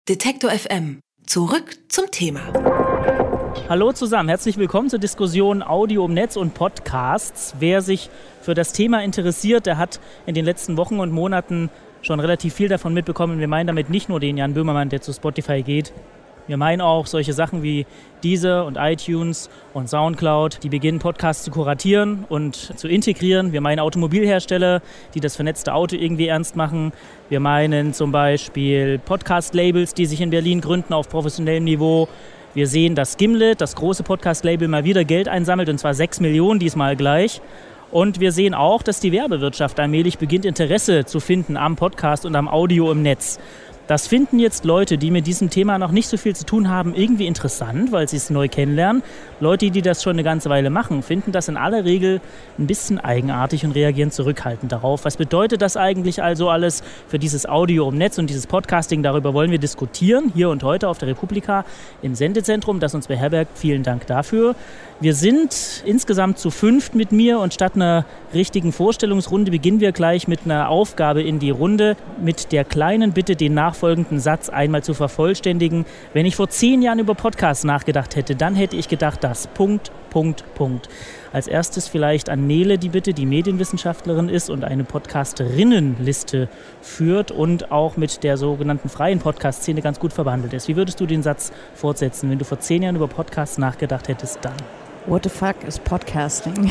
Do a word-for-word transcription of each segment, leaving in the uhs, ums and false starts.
Detektor F M. Zurück zum Thema. Hallo zusammen, herzlich willkommen zur Diskussion Audio im Netz und Podcasts. Wer sich für das Thema interessiert, der hat in den letzten Wochen und Monaten schon relativ viel davon mitbekommen. Wir meinen damit nicht nur den Jan Böhmermann, der zu Spotify geht. Wir meinen auch solche Sachen wie Deezer und iTunes und Soundcloud, die beginnen, Podcasts zu kuratieren und zu integrieren. Wir meinen Automobilhersteller, die das vernetzte Auto irgendwie ernst machen. Wir meinen zum Beispiel Podcast-Labels, die sich in Berlin gründen auf professionellem Niveau. Wir sehen, dass Gimlet, das große Podcast-Label, mal wieder Geld einsammelt, und zwar sechs Millionen diesmal gleich. Und wir sehen auch, dass die Werbewirtschaft allmählich beginnt, Interesse zu finden am Podcast und am Audio im Netz. Das finden jetzt Leute, die mit diesem Thema noch nicht so viel zu tun haben, irgendwie interessant, weil sie es neu kennenlernen. Leute, die das schon eine ganze Weile machen, finden das in aller Regel ein bisschen eigenartig und reagieren zurückhaltend darauf. Was bedeutet das eigentlich also alles für dieses Audio im Netz und dieses Podcasting? Darüber wollen wir diskutieren, hier und heute auf der Republika im Sendezentrum, das uns beherbergt. Vielen Dank dafür. Wir sind insgesamt zu fünft mit mir, und statt einer richtigen Vorstellungsrunde beginnen wir gleich mit einer Aufgabe in die Runde, mit der kleinen Bitte, den nachfolgenden Satz einmal zu vervollständigen. Wenn ich vor zehn Jahren über Podcasts nachgedacht hätte, dann hätte ich gedacht, dass Punkt, Punkt, Punkt. Als erstes vielleicht an Nele die Bitte, die Medienwissenschaftlerin ist und eine Podcasterinnenliste führt und auch mit der sogenannten freien Podcast-Szene ganz gut verwandelt ist. Wie würdest du den Satz fortsetzen, wenn du vor zehn Jahren über Podcasts nachgedacht hättest dann? What the fuck is Podcasting?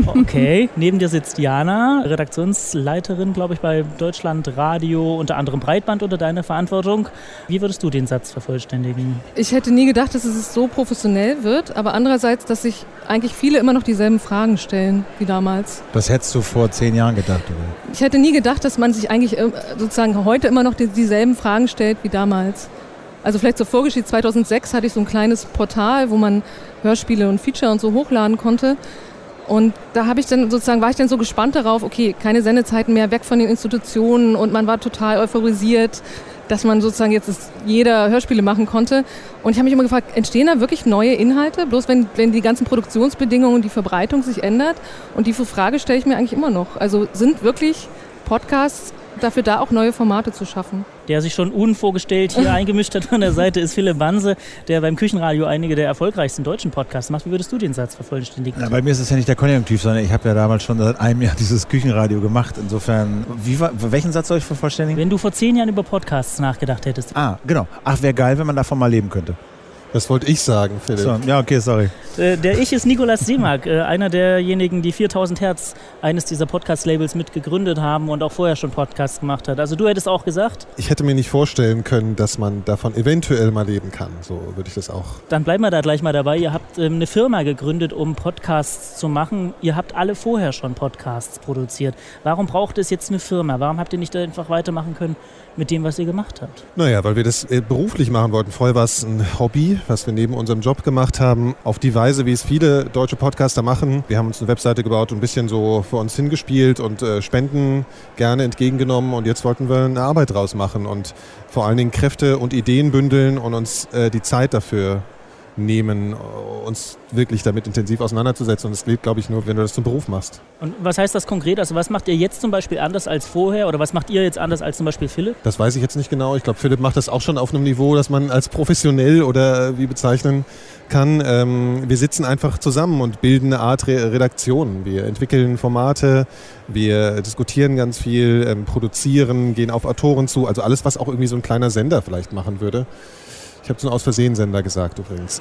Okay, neben dir sitzt Jana, Redaktionsleiterin, glaube ich, bei Deutschlandradio, unter anderem Breitband unter deiner Verantwortung. Wie würdest du den Satz vervollständigen? Ich hätte nie gedacht, dass es so professionell wird, aber andererseits, dass sich eigentlich viele immer noch dieselben Fragen stellen wie damals. Das hättest du vor zehn Jahren gedacht, oder? Ich hätte nie gedacht, dass man sich eigentlich sozusagen heute immer noch dieselben Fragen stellt wie damals. Also vielleicht zur Vorgeschichte, zweitausendsechs hatte ich so ein kleines Portal, wo man Hörspiele und Feature und so hochladen konnte. Und da habe ich dann sozusagen, war ich dann so gespannt darauf, okay, keine Sendezeiten mehr, weg von den Institutionen, und man war total euphorisiert, dass man sozusagen jetzt jeder Hörspiele machen konnte. Und ich habe mich immer gefragt, entstehen da wirklich neue Inhalte, bloß wenn, wenn die ganzen Produktionsbedingungen und die Verbreitung sich ändert? Und die Frage stelle ich mir eigentlich immer noch. Also sind wirklich Podcasts dafür da, auch neue Formate zu schaffen? Der sich schon unvorgestellt hier eingemischt hat an der Seite, ist Philipp Banse, der beim Küchenradio einige der erfolgreichsten deutschen Podcasts macht. Wie würdest du den Satz vervollständigen? Ja, bei mir ist es ja nicht der Konjunktiv, sondern ich habe ja damals schon seit einem Jahr dieses Küchenradio gemacht. Insofern, wie war, welchen Satz soll ich vervollständigen? Wenn du vor zehn Jahren über Podcasts nachgedacht hättest. Ah, genau. Ach, wäre geil, wenn man davon mal leben könnte. Das wollte ich sagen, Philipp. So, ja, okay, sorry. Äh, der Ich ist Nikolaus Seemark, äh, einer derjenigen, die viertausend Hertz, eines dieser Podcast-Labels, mit gegründet haben und auch vorher schon Podcasts gemacht hat. Also du hättest auch gesagt? Ich hätte mir nicht vorstellen können, dass man davon eventuell mal leben kann. So würde ich das auch. Dann bleiben wir da gleich mal dabei. Ihr habt ähm, eine Firma gegründet, um Podcasts zu machen. Ihr habt alle vorher schon Podcasts produziert. Warum braucht es jetzt eine Firma? Warum habt ihr nicht einfach weitermachen können mit dem, was ihr gemacht habt? Naja, weil wir das äh, beruflich machen wollten. Vorher war es ein Hobby, was wir neben unserem Job gemacht haben, auf die Weise, wie es viele deutsche Podcaster machen. Wir haben uns eine Webseite gebaut und ein bisschen so für uns hingespielt und äh, Spenden gerne entgegengenommen, und jetzt wollten wir eine Arbeit draus machen und vor allen Dingen Kräfte und Ideen bündeln und uns äh, die Zeit dafür nehmen, uns wirklich damit intensiv auseinanderzusetzen. Und es geht, glaube ich, nur, wenn du das zum Beruf machst. Und was heißt das konkret? Also was macht ihr jetzt zum Beispiel anders als vorher, oder was macht ihr jetzt anders als zum Beispiel Philipp? Das weiß ich jetzt nicht genau. Ich glaube, Philipp macht das auch schon auf einem Niveau, das man als professionell oder wie bezeichnen kann. Ähm, wir sitzen einfach zusammen und bilden eine Art Re- Redaktion. Wir entwickeln Formate, wir diskutieren ganz viel, ähm, produzieren, gehen auf Autoren zu. Also alles, was auch irgendwie so ein kleiner Sender vielleicht machen würde. Ich habe so aus Versehen Sender gesagt übrigens.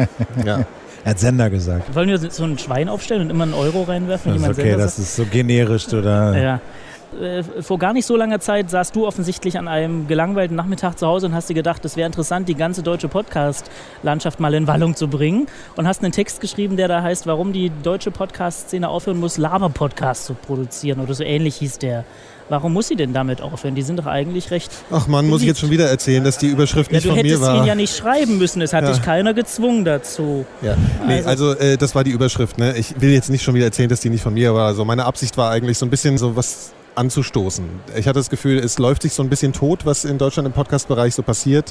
Ja. Er hat Sender gesagt. Wollen wir so ein Schwein aufstellen und immer einen Euro reinwerfen? Das ist okay, das ist so generisch, oder? Ja. Äh, vor gar nicht so langer Zeit saßt du offensichtlich an einem gelangweilten Nachmittag zu Hause und hast dir gedacht, es wäre interessant, die ganze deutsche Podcast-Landschaft mal in Wallung zu bringen, und hast einen Text geschrieben, der da heißt, warum die deutsche Podcast-Szene aufhören muss, Laber-Podcasts zu produzieren, oder so ähnlich hieß der. Warum muss sie denn damit aufhören? Die sind doch eigentlich recht... Ach Mann, muss ich jetzt schon wieder erzählen, dass die Überschrift ja, nicht von mir war? Du hättest ihn ja nicht schreiben müssen, es hat ja. dich keiner gezwungen dazu. Ja, nee, also, also äh, das war die Überschrift. Ne? Ich will jetzt nicht schon wieder erzählen, dass die nicht von mir war. Also meine Absicht war eigentlich so ein bisschen so was anzustoßen. Ich hatte das Gefühl, es läuft sich so ein bisschen tot, was in Deutschland im Podcast-Bereich so passiert.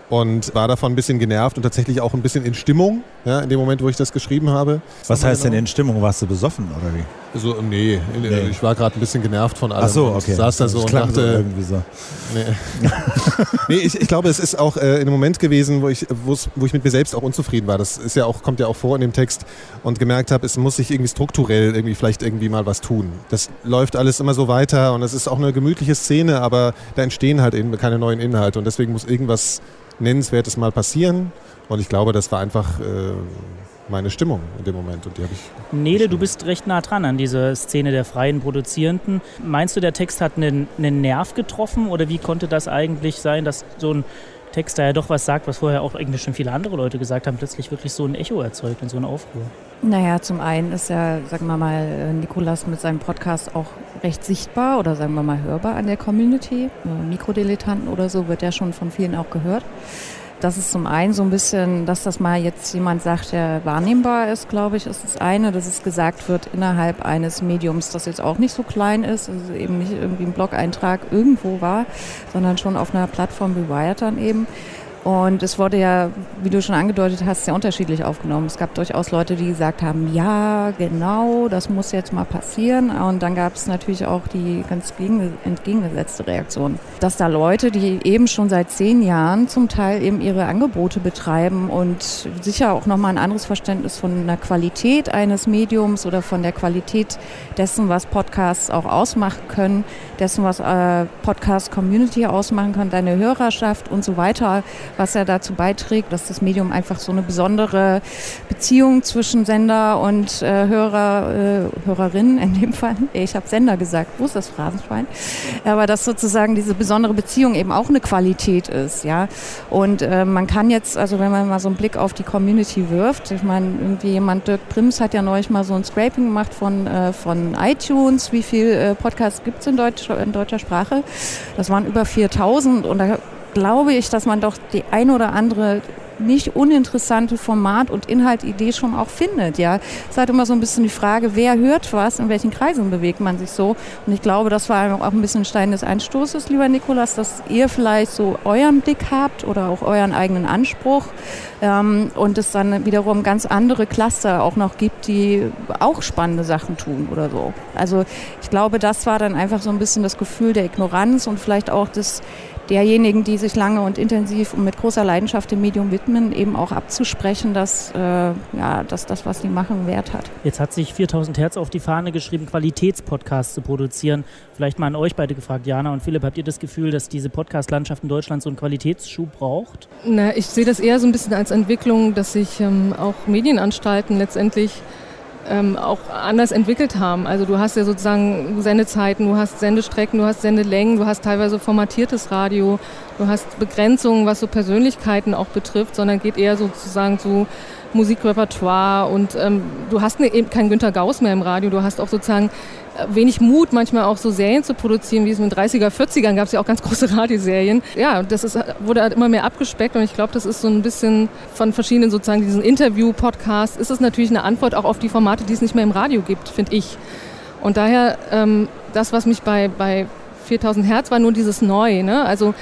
und war davon ein bisschen genervt und tatsächlich auch ein bisschen in Stimmung, ja, in dem Moment, wo ich das geschrieben habe. Was heißt denn in Stimmung? Warst du besoffen oder wie? So, nee, nee. ich war gerade ein bisschen genervt von allem. Ach so, okay. Ich saß da so das und klang dachte, so irgendwie so. Nee, nee ich, ich glaube, es ist auch äh, in einem Moment gewesen, wo ich, wo ich mit mir selbst auch unzufrieden war. Das ist ja auch, kommt ja auch vor in dem Text und gemerkt habe, es muss sich irgendwie strukturell irgendwie vielleicht irgendwie mal was tun. Das läuft alles immer so weiter und es ist auch eine gemütliche Szene, aber da entstehen halt eben keine neuen Inhalte und deswegen muss irgendwas Nennenswertes mal passieren und ich glaube, das war einfach äh, meine Stimmung in dem Moment und die habe ich... Nele, du bist recht nah dran an dieser Szene der freien Produzierenden. Meinst du, der Text hat einen, einen Nerv getroffen oder wie konnte das eigentlich sein, dass so ein Text, der ja doch was sagt, was vorher auch eigentlich schon viele andere Leute gesagt haben, plötzlich wirklich so ein Echo erzeugt und so einen Aufruhr? Naja, zum einen ist ja, sagen wir mal, Nicolas mit seinem Podcast auch recht sichtbar oder sagen wir mal hörbar an der Community. Mikrodilettanten oder so wird ja schon von vielen auch gehört. Das ist zum einen so ein bisschen, dass das mal jetzt jemand sagt, der wahrnehmbar ist, glaube ich, ist das eine, dass es gesagt wird innerhalb eines Mediums, das jetzt auch nicht so klein ist, also eben nicht irgendwie ein Blog-Eintrag irgendwo war, sondern schon auf einer Plattform wie Wired dann eben. Und es wurde ja, wie du schon angedeutet hast, sehr unterschiedlich aufgenommen. Es gab durchaus Leute, die gesagt haben, ja, genau, das muss jetzt mal passieren. Und dann gab es natürlich auch die ganz entgegengesetzte Reaktion. Dass da Leute, die eben schon seit zehn Jahren zum Teil eben ihre Angebote betreiben und sicher auch nochmal ein anderes Verständnis von der Qualität eines Mediums oder von der Qualität dessen, was Podcasts auch ausmachen können, dessen, was äh, Podcast-Community ausmachen kann, deine Hörerschaft und so weiter, was ja dazu beiträgt, dass das Medium einfach so eine besondere Beziehung zwischen Sender und äh, Hörer, äh, Hörerinnen in dem Fall. Ich habe Sender gesagt, wo ist das Phrasenschwein? Aber dass sozusagen diese besondere Beziehung eben auch eine Qualität ist, ja. Und äh, man kann jetzt, also wenn man mal so einen Blick auf die Community wirft, ich meine, irgendwie jemand, Dirk Prims hat ja neulich mal so ein Scraping gemacht von, äh, von iTunes, wie viel äh, Podcasts gibt es in, Deutsch, in deutscher Sprache? Das waren über viertausend und da glaube ich, dass man doch die ein oder andere nicht uninteressante Format- und Inhaltidee schon auch findet. Ja, es ist halt immer so ein bisschen die Frage, wer hört was, in welchen Kreisen bewegt man sich so. Und ich glaube, das war auch ein bisschen ein Stein des Einstoßes, lieber Nicolas, dass ihr vielleicht so euren Blick habt oder auch euren eigenen Anspruch ähm, und es dann wiederum ganz andere Cluster auch noch gibt, die auch spannende Sachen tun oder so. Also ich glaube, das war dann einfach so ein bisschen das Gefühl der Ignoranz und vielleicht auch des derjenigen, die sich lange und intensiv und mit großer Leidenschaft dem Medium widmen, eben auch abzusprechen, dass, äh, ja, dass das, was sie machen, Wert hat. Jetzt hat sich viertausend Hertz auf die Fahne geschrieben, Qualitätspodcasts zu produzieren. Vielleicht mal an euch beide gefragt, Jana und Philipp, habt ihr das Gefühl, dass diese Podcast-Landschaft in Deutschland so einen Qualitätsschub braucht? Na, ich sehe das eher so ein bisschen als Entwicklung, dass sich ähm, auch Medienanstalten letztendlich Ähm, auch anders entwickelt haben. Also du hast ja sozusagen Sendezeiten, du hast Sendestrecken, du hast Sendelängen, du hast teilweise formatiertes Radio, du hast Begrenzungen, was so Persönlichkeiten auch betrifft, sondern geht eher sozusagen zu Musikrepertoire und ähm, du hast ne, eben keinen Günter Gauss mehr im Radio, du hast auch sozusagen wenig Mut, manchmal auch so Serien zu produzieren, wie es in den dreißiger, vierzigern gab es ja auch ganz große Radioserien. Ja, das ist, wurde halt immer mehr abgespeckt und ich glaube, das ist so ein bisschen von verschiedenen sozusagen diesen Interview-Podcasts, ist es natürlich eine Antwort auch auf die Formate, die es nicht mehr im Radio gibt, finde ich. Und daher, ähm, das, was mich bei, bei viertausend Hertz war, nur dieses Neu, ne? Also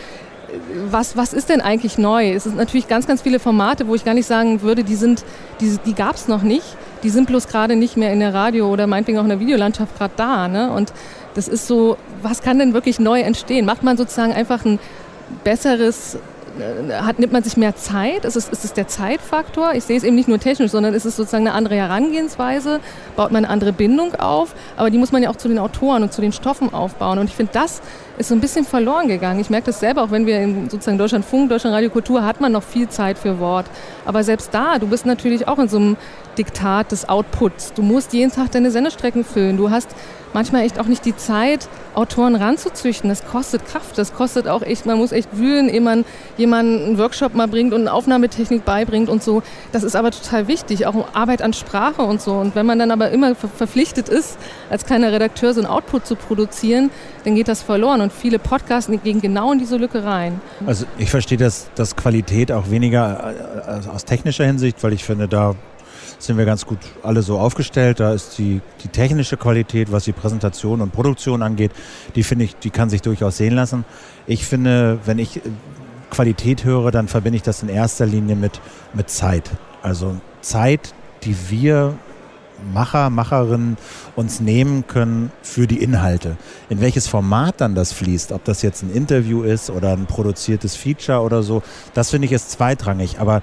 Was, was ist denn eigentlich neu? Es sind natürlich ganz, ganz viele Formate, wo ich gar nicht sagen würde, die sind, die, die gab es noch nicht. Die sind bloß gerade nicht mehr in der Radio- oder meinetwegen auch in der Videolandschaft gerade da. Ne? Und das ist so, was kann denn wirklich neu entstehen? Macht man sozusagen einfach ein besseres, hat, nimmt man sich mehr Zeit? Ist es, ist es der Zeitfaktor? Ich sehe es eben nicht nur technisch, sondern ist es sozusagen eine andere Herangehensweise? Baut man eine andere Bindung auf? Aber die muss man ja auch zu den Autoren und zu den Stoffen aufbauen. Und ich finde, das ist so ein bisschen verloren gegangen. Ich merke das selber, auch wenn wir in sozusagen Deutschlandfunk, Deutschland Radio Kultur, hat man noch viel Zeit für Wort. Aber selbst da, du bist natürlich auch in so einem Diktat des Outputs. Du musst jeden Tag deine Sendestrecken füllen. Du hast manchmal echt auch nicht die Zeit, Autoren ranzuzüchten. Das kostet Kraft, das kostet auch echt, man muss echt wühlen, ehe man jemanden einen Workshop mal bringt und eine Aufnahmetechnik beibringt und so. Das ist aber total wichtig, auch Arbeit an Sprache und so. Und wenn man dann aber immer verpflichtet ist, als kleiner Redakteur so einen Output zu produzieren, dann geht das verloren. Und viele Podcasts gehen genau in diese Lücke rein. Also ich verstehe das, das Qualität auch weniger aus technischer Hinsicht, weil ich finde, da sind wir ganz gut alle so aufgestellt. Da ist die, die technische Qualität, was die Präsentation und Produktion angeht, die finde ich, die kann sich durchaus sehen lassen. Ich finde, wenn ich Qualität höre, dann verbinde ich das in erster Linie mit, mit Zeit. Also Zeit, die wir Macher, Macherinnen uns nehmen können für die Inhalte. In welches Format dann das fließt, ob das jetzt ein Interview ist oder ein produziertes Feature oder so, das finde ich ist zweitrangig. Aber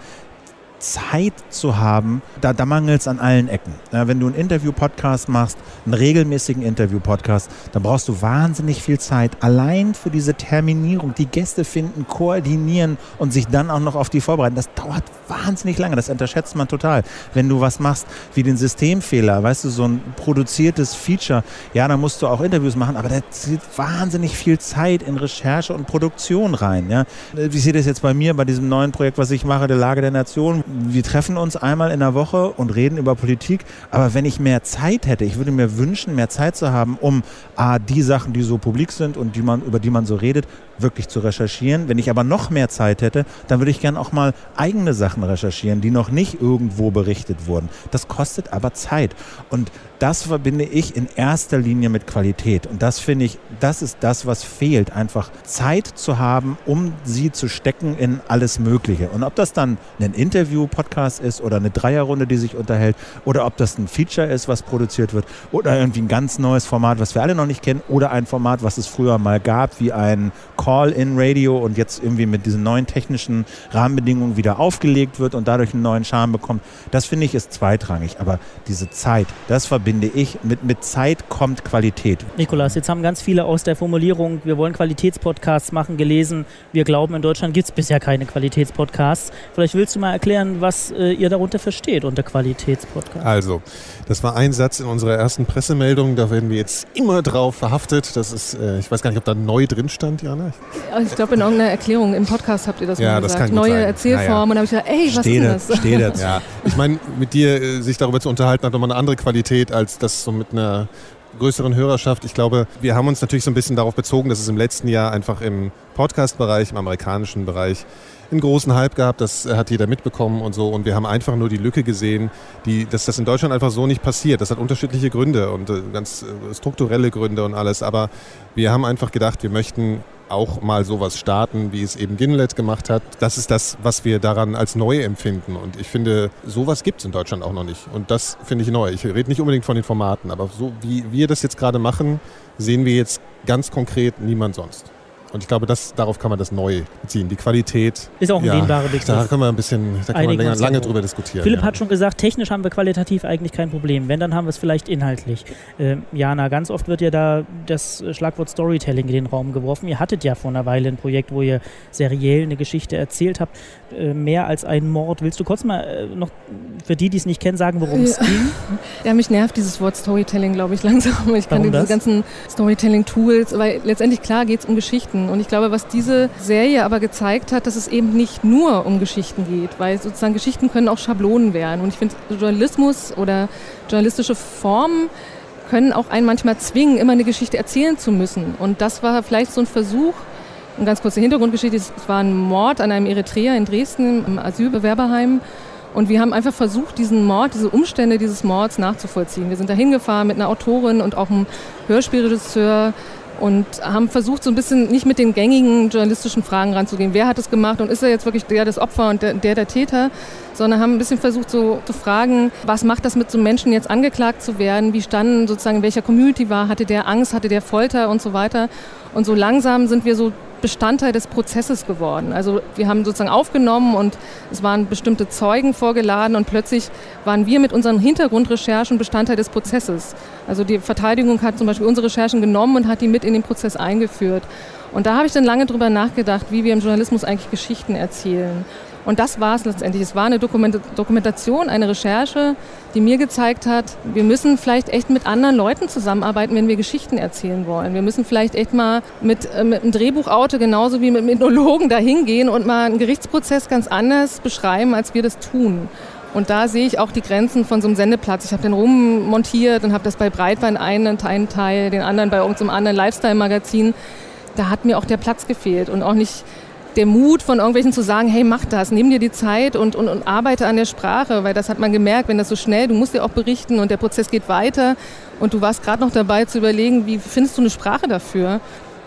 Zeit zu haben, da, da mangelt es an allen Ecken. Ja, wenn du einen Interview-Podcast machst, einen regelmäßigen Interview-Podcast, dann brauchst du wahnsinnig viel Zeit allein für diese Terminierung, die Gäste finden, koordinieren und sich dann auch noch auf die vorbereiten. Das dauert wahnsinnig lange, das unterschätzt man total. Wenn du was machst wie den Systemfehler, weißt du, so ein produziertes Feature, ja, da musst du auch Interviews machen, aber da zieht wahnsinnig viel Zeit in Recherche und Produktion rein. Ja. Wie sieht es jetzt bei mir, bei diesem neuen Projekt, was ich mache, der Lage der Nation? Wir treffen uns einmal in der Woche und reden über Politik, aber wenn ich mehr Zeit hätte, ich würde mir wünschen, mehr Zeit zu haben, um a, die Sachen, die so publik sind und die man, über die man so redet, wirklich zu recherchieren. Wenn ich aber noch mehr Zeit hätte, dann würde ich gerne auch mal eigene Sachen recherchieren, die noch nicht irgendwo berichtet wurden. Das kostet aber Zeit und das verbinde ich in erster Linie mit Qualität und das finde ich, das ist das, was fehlt, einfach Zeit zu haben, um sie zu stecken in alles Mögliche. Und ob das dann ein Interview-Podcast ist oder eine Dreierrunde, die sich unterhält oder ob das ein Feature ist, was produziert wird oder irgendwie ein ganz neues Format, was wir alle noch nicht kennen oder ein Format, was es früher mal gab, wie ein Call-in-Radio und jetzt irgendwie mit diesen neuen technischen Rahmenbedingungen wieder aufgelegt wird und dadurch einen neuen Charme bekommt. Das finde ich ist zweitrangig. Aber diese Zeit, das verbinde ich mit, mit Zeit kommt Qualität. Nikolas, jetzt haben ganz viele aus der Formulierung, wir wollen Qualitätspodcasts machen, gelesen, wir glauben, in Deutschland gibt es bisher keine Qualitätspodcasts. Vielleicht willst du mal erklären, was äh, ihr darunter versteht unter Qualitätspodcasts. Also, das war ein Satz in unserer ersten Pressemeldung, da werden wir jetzt immer drauf verhaftet. Das ist, äh, ich weiß gar nicht, ob da neu drin stand, Jana. Ich glaube, in irgendeiner Erklärung im Podcast habt ihr das ja, mal das gesagt. Kann gut Neue sein. Erzählform. Ja, ja. Und da habe ich gedacht, ey, was Steht ist das? Steht jetzt. Ja, ich meine, mit dir äh, sich darüber zu unterhalten, hat nochmal eine andere Qualität, als das so mit einer größeren Hörerschaft. Ich glaube, wir haben uns natürlich so ein bisschen darauf bezogen, dass es im letzten Jahr einfach im Podcast-Bereich, im amerikanischen Bereich, einen großen Hype gehabt, das hat jeder mitbekommen und so und wir haben einfach nur die Lücke gesehen, die, dass das in Deutschland einfach so nicht passiert. Das hat unterschiedliche Gründe und äh, ganz äh, strukturelle Gründe und alles, aber wir haben einfach gedacht, wir möchten auch mal sowas starten, wie es eben Gimlet gemacht hat. Das ist das, was wir daran als neu empfinden und ich finde, sowas gibt es in Deutschland auch noch nicht und das finde ich neu. Ich rede nicht unbedingt von den Formaten, aber so wie wir das jetzt gerade machen, sehen wir jetzt ganz konkret niemand sonst. Und ich glaube, das, darauf kann man das neu beziehen. Die Qualität ist auch ein ja, dehnbarer Begriff. Da können wir ein bisschen, da kann man länger, lange drüber diskutieren. Philipp ja. hat schon gesagt, technisch haben wir qualitativ eigentlich kein Problem. Wenn, dann haben wir es vielleicht inhaltlich. Äh, Jana, ganz oft wird ja da das Schlagwort Storytelling in den Raum geworfen. Ihr hattet ja vor einer Weile ein Projekt, wo ihr seriell eine Geschichte erzählt habt. Äh, mehr als einen Mord. Willst du kurz mal äh, noch für die, die es nicht kennen, sagen, worum es ging? Ja, mich nervt dieses Wort Storytelling, glaube ich, langsam. Ich kann Warum diese das? ganzen Storytelling-Tools, weil letztendlich, klar, geht es um Geschichten. Und ich glaube, was diese Serie aber gezeigt hat, dass es eben nicht nur um Geschichten geht, weil sozusagen Geschichten können auch Schablonen werden. Und ich finde, Journalismus oder journalistische Formen können auch einen manchmal zwingen, immer eine Geschichte erzählen zu müssen. Und das war vielleicht so ein Versuch, eine ganz kurze Hintergrundgeschichte, es war ein Mord an einem Eritreer in Dresden im Asylbewerberheim. Und wir haben einfach versucht, diesen Mord, diese Umstände dieses Mords nachzuvollziehen. Wir sind da hingefahren mit einer Autorin und auch einem Hörspielregisseur und haben versucht, so ein bisschen nicht mit den gängigen journalistischen Fragen ranzugehen. Wer hat es gemacht und ist er jetzt wirklich der das Opfer und der der, der Täter? Sondern haben ein bisschen versucht, so zu fragen, was macht das mit so einem Menschen jetzt angeklagt zu werden? Wie standen sozusagen, in welcher Community war? Hatte der Angst? Hatte der Folter und so weiter? Und so langsam sind wir so Bestandteil des Prozesses geworden. Also wir haben sozusagen aufgenommen und es waren bestimmte Zeugen vorgeladen und plötzlich waren wir mit unseren Hintergrundrecherchen Bestandteil des Prozesses. Also die Verteidigung hat zum Beispiel unsere Recherchen genommen und hat die mit in den Prozess eingeführt. Und da habe ich dann lange drüber nachgedacht, wie wir im Journalismus eigentlich Geschichten erzählen. Und das war es letztendlich. Es war eine Dokumentation, eine Recherche, die mir gezeigt hat, wir müssen vielleicht echt mit anderen Leuten zusammenarbeiten, wenn wir Geschichten erzählen wollen. Wir müssen vielleicht echt mal mit, äh, mit einem Drehbuchautor genauso wie mit einem Ethnologen da hingehen und mal einen Gerichtsprozess ganz anders beschreiben, als wir das tun. Und da sehe ich auch die Grenzen von so einem Sendeplatz. Ich habe den rummontiert und habe das bei Breitwein einen, einen Teil, den anderen bei irgendeinem anderen Lifestyle-Magazin. Da hat mir auch der Platz gefehlt und auch nicht der Mut von irgendwelchen zu sagen, hey, mach das, nimm dir die Zeit und, und, und arbeite an der Sprache, weil das hat man gemerkt, wenn das so schnell, du musst ja auch berichten und der Prozess geht weiter und du warst gerade noch dabei zu überlegen, wie findest du eine Sprache dafür?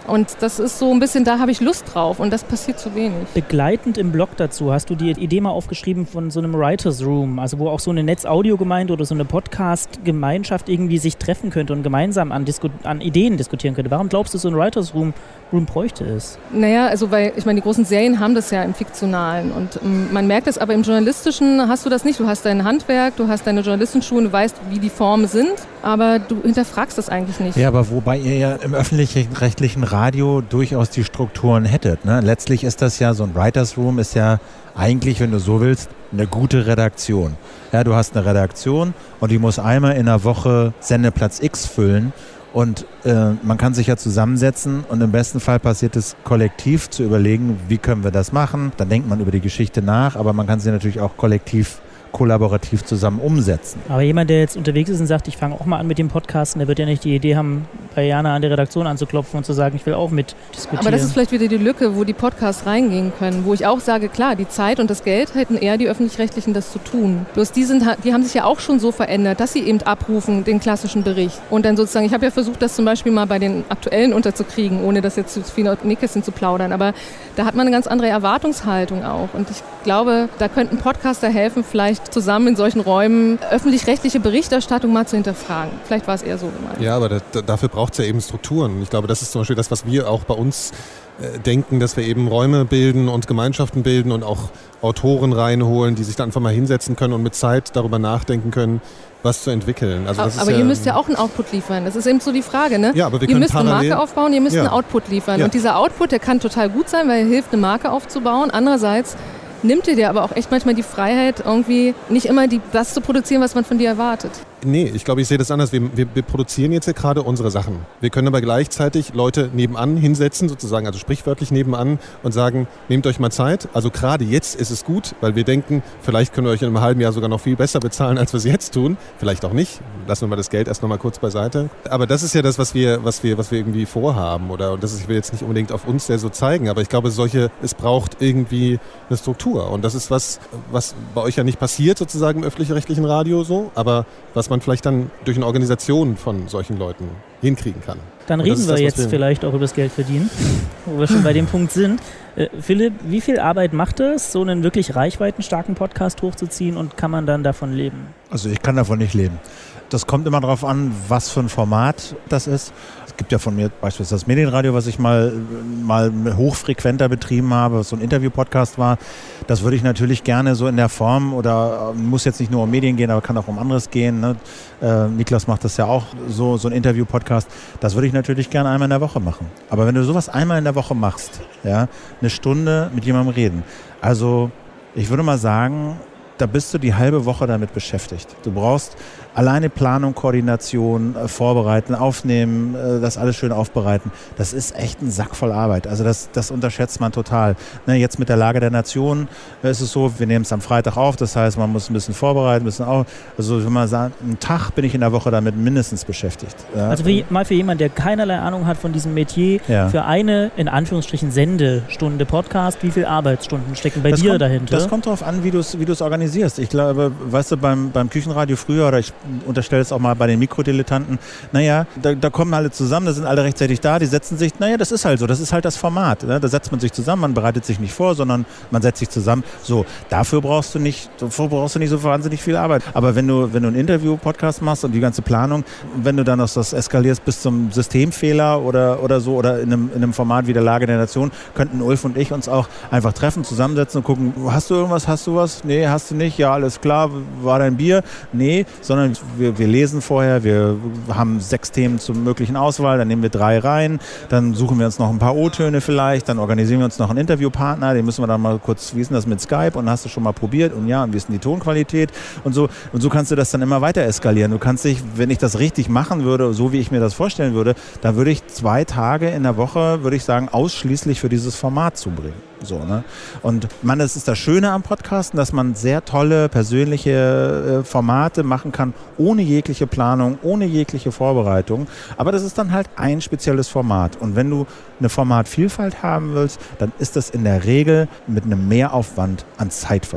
Und das ist so ein bisschen, da habe ich Lust drauf und das passiert zu wenig. Begleitend im Blog dazu hast du die Idee mal aufgeschrieben von so einem Writers Room, also wo auch so eine Netzaudiogemeinde oder so eine Podcast-Gemeinschaft irgendwie sich treffen könnte und gemeinsam an, Disku- an Ideen diskutieren könnte. Warum glaubst du, so ein Writers Room, Room bräuchte es? Naja, also weil, ich meine, die großen Serien haben das ja im Fiktionalen und ähm, man merkt es, aber im Journalistischen hast du das nicht. Du hast dein Handwerk, du hast deine Journalistenschuhe, du weißt, wie die Formen sind, aber du hinterfragst das eigentlich nicht. Ja, aber wobei ihr ja im öffentlich-rechtlichen Radio durchaus die Strukturen hättet. Ne? Letztlich ist das ja, so ein Writers Room ist ja eigentlich, wenn du so willst, eine gute Redaktion. Ja, du hast eine Redaktion und die muss einmal in der Woche Sendeplatz X füllen. Und äh, man kann sich ja zusammensetzen und im besten Fall passiert es kollektiv zu überlegen, wie können wir das machen. Dann denkt man über die Geschichte nach, aber man kann sie natürlich auch kollektiv kollaborativ zusammen umsetzen. Aber jemand, der jetzt unterwegs ist und sagt, ich fange auch mal an mit dem Podcasten, der wird ja nicht die Idee haben, bei Jana an der Redaktion anzuklopfen und zu sagen, ich will auch mit diskutieren. Aber das ist vielleicht wieder die Lücke, wo die Podcasts reingehen können, wo ich auch sage, klar, die Zeit und das Geld hätten eher die Öffentlich-Rechtlichen, das zu tun. Bloß die, sind, die haben sich ja auch schon so verändert, dass sie eben abrufen, den klassischen Bericht. Und dann sozusagen, ich habe ja versucht, das zum Beispiel mal bei den Aktuellen unterzukriegen, ohne das jetzt zu viel aus Nähkästchen zu plaudern, aber da hat man eine ganz andere Erwartungshaltung auch. Und ich glaube, da könnten Podcaster helfen, vielleicht zusammen in solchen Räumen öffentlich-rechtliche Berichterstattung mal zu hinterfragen. Vielleicht war es eher so gemeint. Ja, aber da, dafür braucht es ja eben Strukturen. Ich glaube, das ist zum Beispiel das, was wir auch bei uns äh, denken, dass wir eben Räume bilden und Gemeinschaften bilden und auch Autoren reinholen, die sich dann einfach mal hinsetzen können und mit Zeit darüber nachdenken können, was zu entwickeln. Also das aber ist ihr ja, müsst ja auch einen Output liefern. Das ist eben so die Frage, ne? Ja, aber wir ihr können müsst eine parallel, Marke aufbauen, ihr müsst ja. einen Output liefern. Ja. Und dieser Output, der kann total gut sein, weil er hilft, eine Marke aufzubauen. Andererseits nimmt ihr dir aber auch echt manchmal die Freiheit, irgendwie nicht immer die, das zu produzieren, was man von dir erwartet. Nee, ich glaube, ich sehe das anders. Wir, wir, wir produzieren jetzt ja gerade unsere Sachen. Wir können aber gleichzeitig Leute nebenan hinsetzen, sozusagen, also sprichwörtlich nebenan und sagen, nehmt euch mal Zeit. Also gerade jetzt ist es gut, weil wir denken, vielleicht können wir euch in einem halben Jahr sogar noch viel besser bezahlen, als wir es jetzt tun. Vielleicht auch nicht. Lassen wir mal das Geld erst noch mal kurz beiseite. Aber das ist ja das, was wir, was wir, was wir irgendwie vorhaben. Oder, und das ist, ich will jetzt nicht unbedingt auf uns sehr so zeigen, aber ich glaube, solche, es braucht irgendwie eine Struktur. Und das ist was, was bei euch ja nicht passiert, sozusagen im öffentlich-rechtlichen Radio so, aber was man vielleicht dann durch eine Organisation von solchen Leuten hinkriegen kann. Dann reden wir das, jetzt wir vielleicht auch über das Geld verdienen, wo wir schon bei dem Punkt sind. Äh, Philipp, wie viel Arbeit macht es, so einen wirklich reichweitenstarken Podcast hochzuziehen und kann man dann davon leben? Also ich kann davon nicht leben. Das kommt immer darauf an, was für ein Format das ist. Es gibt ja von mir beispielsweise das Medienradio, was ich mal, mal hochfrequenter betrieben habe, was so ein Interview-Podcast war. Das würde ich natürlich gerne so in der Form, oder muss jetzt nicht nur um Medien gehen, aber kann auch um anderes gehen. Ne? Äh, Niklas macht das ja auch, so, so ein Interview-Podcast. Das würde ich natürlich gerne einmal in der Woche machen. Aber wenn du sowas einmal in der Woche machst, ja, eine Stunde mit jemandem reden, also ich würde mal sagen, da bist du die halbe Woche damit beschäftigt. Du brauchst alleine Planung, Koordination, äh, vorbereiten, aufnehmen, äh, das alles schön aufbereiten. Das ist echt ein Sack voll Arbeit. Also das, das unterschätzt man total. Ne, jetzt mit der Lage der Nation äh, ist es so, wir nehmen es am Freitag auf, das heißt, man muss ein bisschen vorbereiten, ein bisschen auf. Also wenn man sagt, einen Tag bin ich in der Woche damit mindestens beschäftigt. Ja. Also für, mal für jemanden, der keinerlei Ahnung hat von diesem Metier, ja. Für eine, in Anführungsstrichen, Sendestunde Podcast, wie viele Arbeitsstunden stecken bei das dir kommt, dahinter? Das kommt darauf an, wie du es wie du es organisierst. Ich glaube, weißt du, beim, beim Küchenradio früher, oder ich unterstelle es auch mal bei den Mikrodilettanten, naja, da, da kommen alle zusammen, da sind alle rechtzeitig da, die setzen sich, naja, das ist halt so, das ist halt das Format. Ne? Da setzt man sich zusammen, man bereitet sich nicht vor, sondern man setzt sich zusammen. So, dafür brauchst du nicht, dafür brauchst du nicht so wahnsinnig viel Arbeit. Aber wenn du, wenn du einen Interview-Podcast machst und die ganze Planung, wenn du dann noch das eskalierst bis zum Systemfehler oder, oder so, oder in einem, in einem Format wie der Lage der Nation, könnten Ulf und ich uns auch einfach treffen, zusammensetzen und gucken, hast du irgendwas, hast du was? Nee, hast du nicht? Ja, alles klar, war dein Bier? Nee, sondern wir, wir lesen vorher, wir haben sechs Themen zur möglichen Auswahl, dann nehmen wir drei rein, dann suchen wir uns noch ein paar O-Töne vielleicht, dann organisieren wir uns noch einen Interviewpartner, den müssen wir dann mal kurz, wie ist denn das mit Skype und hast du schon mal probiert und ja, und wie ist denn die Tonqualität und so, und so kannst du das dann immer weiter eskalieren. Du kannst dich, wenn ich das richtig machen würde, so wie ich mir das vorstellen würde, dann würde ich zwei Tage in der Woche, würde ich sagen, ausschließlich für dieses Format zubringen. So, ne? Und man, das ist das Schöne am Podcasten, dass man sehr tolle persönliche äh, Formate machen kann, ohne jegliche Planung, ohne jegliche Vorbereitung. Aber das ist dann halt ein spezielles Format. Und wenn du eine Formatvielfalt haben willst, dann ist das in der Regel mit einem Mehraufwand an Zeit verbunden.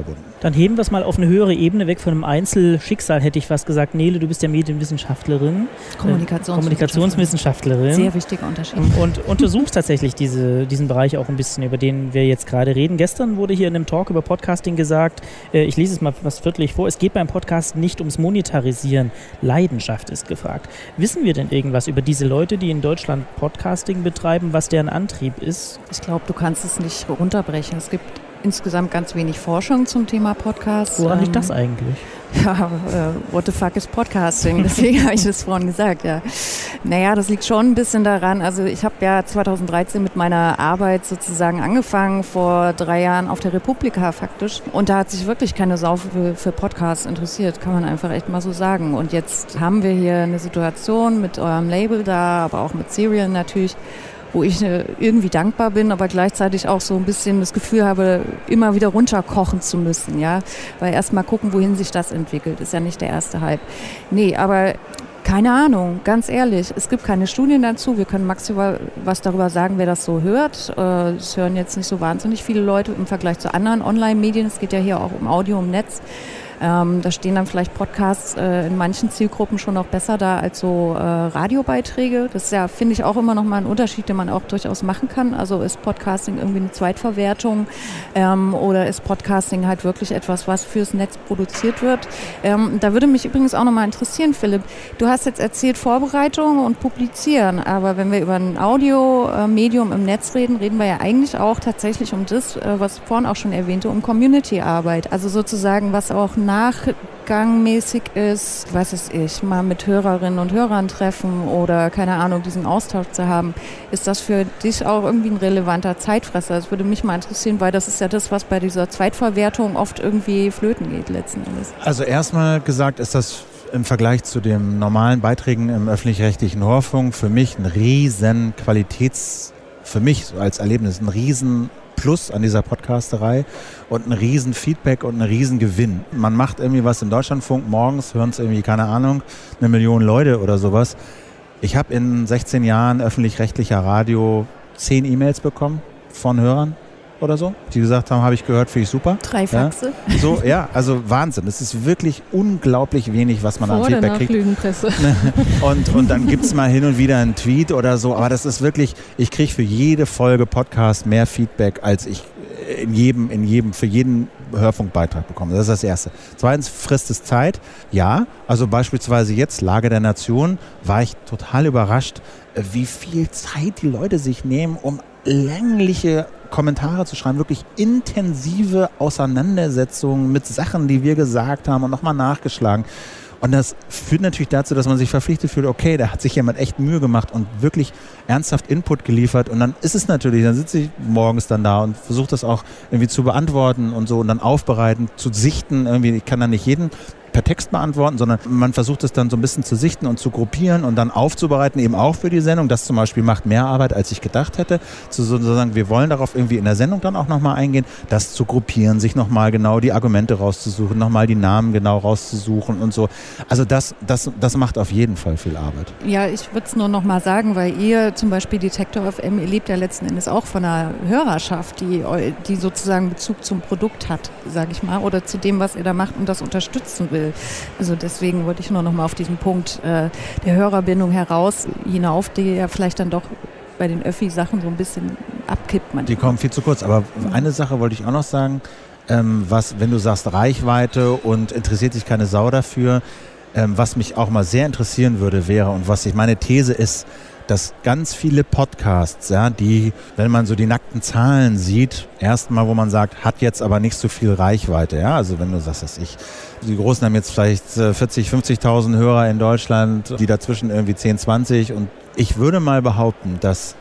Dann heben wir es mal auf eine höhere Ebene, weg von einem Einzelschicksal, hätte ich fast gesagt. Nele, du bist ja Medienwissenschaftlerin. Kommunikationswissenschaftlerin. Äh, Kommunikationswissenschaftlerin. Sehr wichtiger Unterschied. Und untersuchst tatsächlich diese, diesen Bereich auch ein bisschen, über den wir jetzt gerade reden. Gestern wurde hier in einem Talk über Podcasting gesagt, äh, ich lese es mal was wörtlich vor, es geht beim Podcast nicht ums Monetarisieren. Leidenschaft ist gefragt. Wissen wir denn irgendwas über diese Leute, die in Deutschland Podcasting betreiben, was deren Antrieb ist? Ich glaube, du kannst es nicht runterbrechen. Es gibt insgesamt ganz wenig Forschung zum Thema Podcast. Woran ähm, liegt das eigentlich? Ja, äh, what the fuck is Podcasting? Deswegen habe ich das vorhin gesagt, ja. Naja, das liegt schon ein bisschen daran. Also ich habe ja zweitausenddreizehn mit meiner Arbeit sozusagen angefangen, vor drei Jahren auf der Republika faktisch. Und da hat sich wirklich keine Sau für, für Podcasts interessiert, kann man einfach echt mal so sagen. Und jetzt haben wir hier eine Situation mit eurem Label da, aber auch mit Serial natürlich, wo ich irgendwie dankbar bin, aber gleichzeitig auch so ein bisschen das Gefühl habe, immer wieder runterkochen zu müssen, ja, weil erst mal gucken, wohin sich das entwickelt, ist ja nicht der erste Hype. Nee, aber keine Ahnung, ganz ehrlich, es gibt keine Studien dazu, wir können maximal was darüber sagen, wer das so hört. Es hören jetzt nicht so wahnsinnig viele Leute im Vergleich zu anderen Online-Medien, es geht ja hier auch um Audio im Netz. Ähm, da stehen dann vielleicht Podcasts äh, in manchen Zielgruppen schon noch besser da als so äh, Radiobeiträge. Das ist ja, finde ich, auch immer noch mal ein Unterschied, den man auch durchaus machen kann. Also ist Podcasting irgendwie eine Zweitverwertung ähm, oder ist Podcasting halt wirklich etwas, was fürs Netz produziert wird? Ähm, da würde mich übrigens auch noch mal interessieren, Philipp. Du hast jetzt erzählt Vorbereitung und Publizieren, aber wenn wir über ein Audio-Medium im Netz reden, reden wir ja eigentlich auch tatsächlich um das, äh, was ich vorhin auch schon erwähnte, um Community-Arbeit. Also sozusagen, was auch nachgangmäßig ist, was weiß ich, mal mit Hörerinnen und Hörern treffen oder, keine Ahnung, diesen Austausch zu haben. Ist das für dich auch irgendwie ein relevanter Zeitfresser? Das würde mich mal interessieren, weil das ist ja das, was bei dieser Zweitverwertung oft irgendwie flöten geht letzten Endes. Also erstmal gesagt ist das im Vergleich zu den normalen Beiträgen im öffentlich-rechtlichen Rundfunk für mich ein riesen Qualitäts, für mich als Erlebnis ein riesen Plus an dieser Podcasterei und ein riesen Feedback und ein riesen Gewinn. Man macht irgendwie was im Deutschlandfunk, morgens hören es irgendwie, keine Ahnung, eine Million Leute oder sowas. Ich habe in sechzehn Jahren öffentlich-rechtlicher Radio zehn E-Mails bekommen von Hörern oder so, die gesagt haben, habe ich gehört, finde ich super. Drei Faxe. Ja, so, ja, also Wahnsinn. Es ist wirklich unglaublich wenig, was man Vor an Feedback kriegt. Lügenpresse. Und, und dann gibt es mal hin und wieder einen Tweet oder so, aber das ist wirklich, ich kriege für jede Folge Podcast mehr Feedback, als ich in jedem, in jedem, für jeden Hörfunkbeitrag bekomme. Das ist das Erste. Zweitens frisst es Zeit. Ja, also beispielsweise jetzt Lage der Nation, war ich total überrascht, wie viel Zeit die Leute sich nehmen, um längliche Kommentare zu schreiben, wirklich intensive Auseinandersetzungen mit Sachen, die wir gesagt haben und nochmal nachgeschlagen. Und das führt natürlich dazu, dass man sich verpflichtet fühlt, okay, da hat sich jemand echt Mühe gemacht und wirklich ernsthaft Input geliefert. Und dann ist es natürlich, dann sitze ich morgens dann da und versuche das auch irgendwie zu beantworten und so und dann aufbereiten, zu sichten. Irgendwie, ich kann dann nicht jeden per Text beantworten, sondern man versucht es dann so ein bisschen zu sichten und zu gruppieren und dann aufzubereiten, eben auch für die Sendung. Das zum Beispiel macht mehr Arbeit, als ich gedacht hätte. Zu sozusagen, wir wollen darauf irgendwie in der Sendung dann auch nochmal eingehen, das zu gruppieren, sich nochmal genau die Argumente rauszusuchen, nochmal die Namen genau rauszusuchen und so. Also das, das, das macht auf jeden Fall viel Arbeit. Ja, ich würde es nur nochmal sagen, weil ihr zum Beispiel Detektor F M, ihr lebt ja letzten Endes auch von einer Hörerschaft, die, die sozusagen Bezug zum Produkt hat, sage ich mal, oder zu dem, was ihr da macht und das unterstützen will. Also deswegen wollte ich nur noch mal auf diesen Punkt äh, der Hörerbindung heraus hinauf, die ja vielleicht dann doch bei den Öffi-Sachen so ein bisschen abkippt. Manchmal. Die kommen viel zu kurz. Aber eine Sache wollte ich auch noch sagen, ähm, was, wenn du sagst Reichweite und interessiert sich keine Sau dafür, ähm, was mich auch mal sehr interessieren würde, wäre und was ich, meine These ist, dass ganz viele Podcasts, ja, die, wenn man so die nackten Zahlen sieht, erstmal, wo man sagt, hat jetzt aber nicht so viel Reichweite, ja, also wenn du sagst, dass ich, die Großen haben jetzt vielleicht vierzig, fünfzigtausend Hörer in Deutschland, die dazwischen irgendwie zehn, zwanzig und ich würde mal behaupten, dass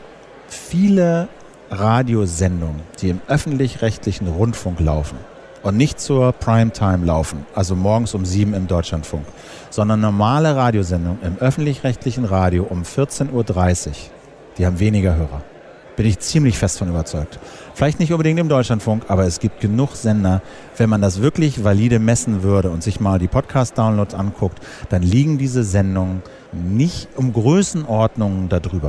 viele Radiosendungen, die im öffentlich-rechtlichen Rundfunk laufen und nicht zur Primetime laufen, also morgens um sieben im Deutschlandfunk, sondern normale Radiosendungen im öffentlich-rechtlichen Radio um vierzehn Uhr dreißig, die haben weniger Hörer. Bin ich ziemlich fest von überzeugt. Vielleicht nicht unbedingt im Deutschlandfunk, aber es gibt genug Sender, wenn man das wirklich valide messen würde und sich mal die Podcast-Downloads anguckt, dann liegen diese Sendungen nicht um Größenordnungen darüber.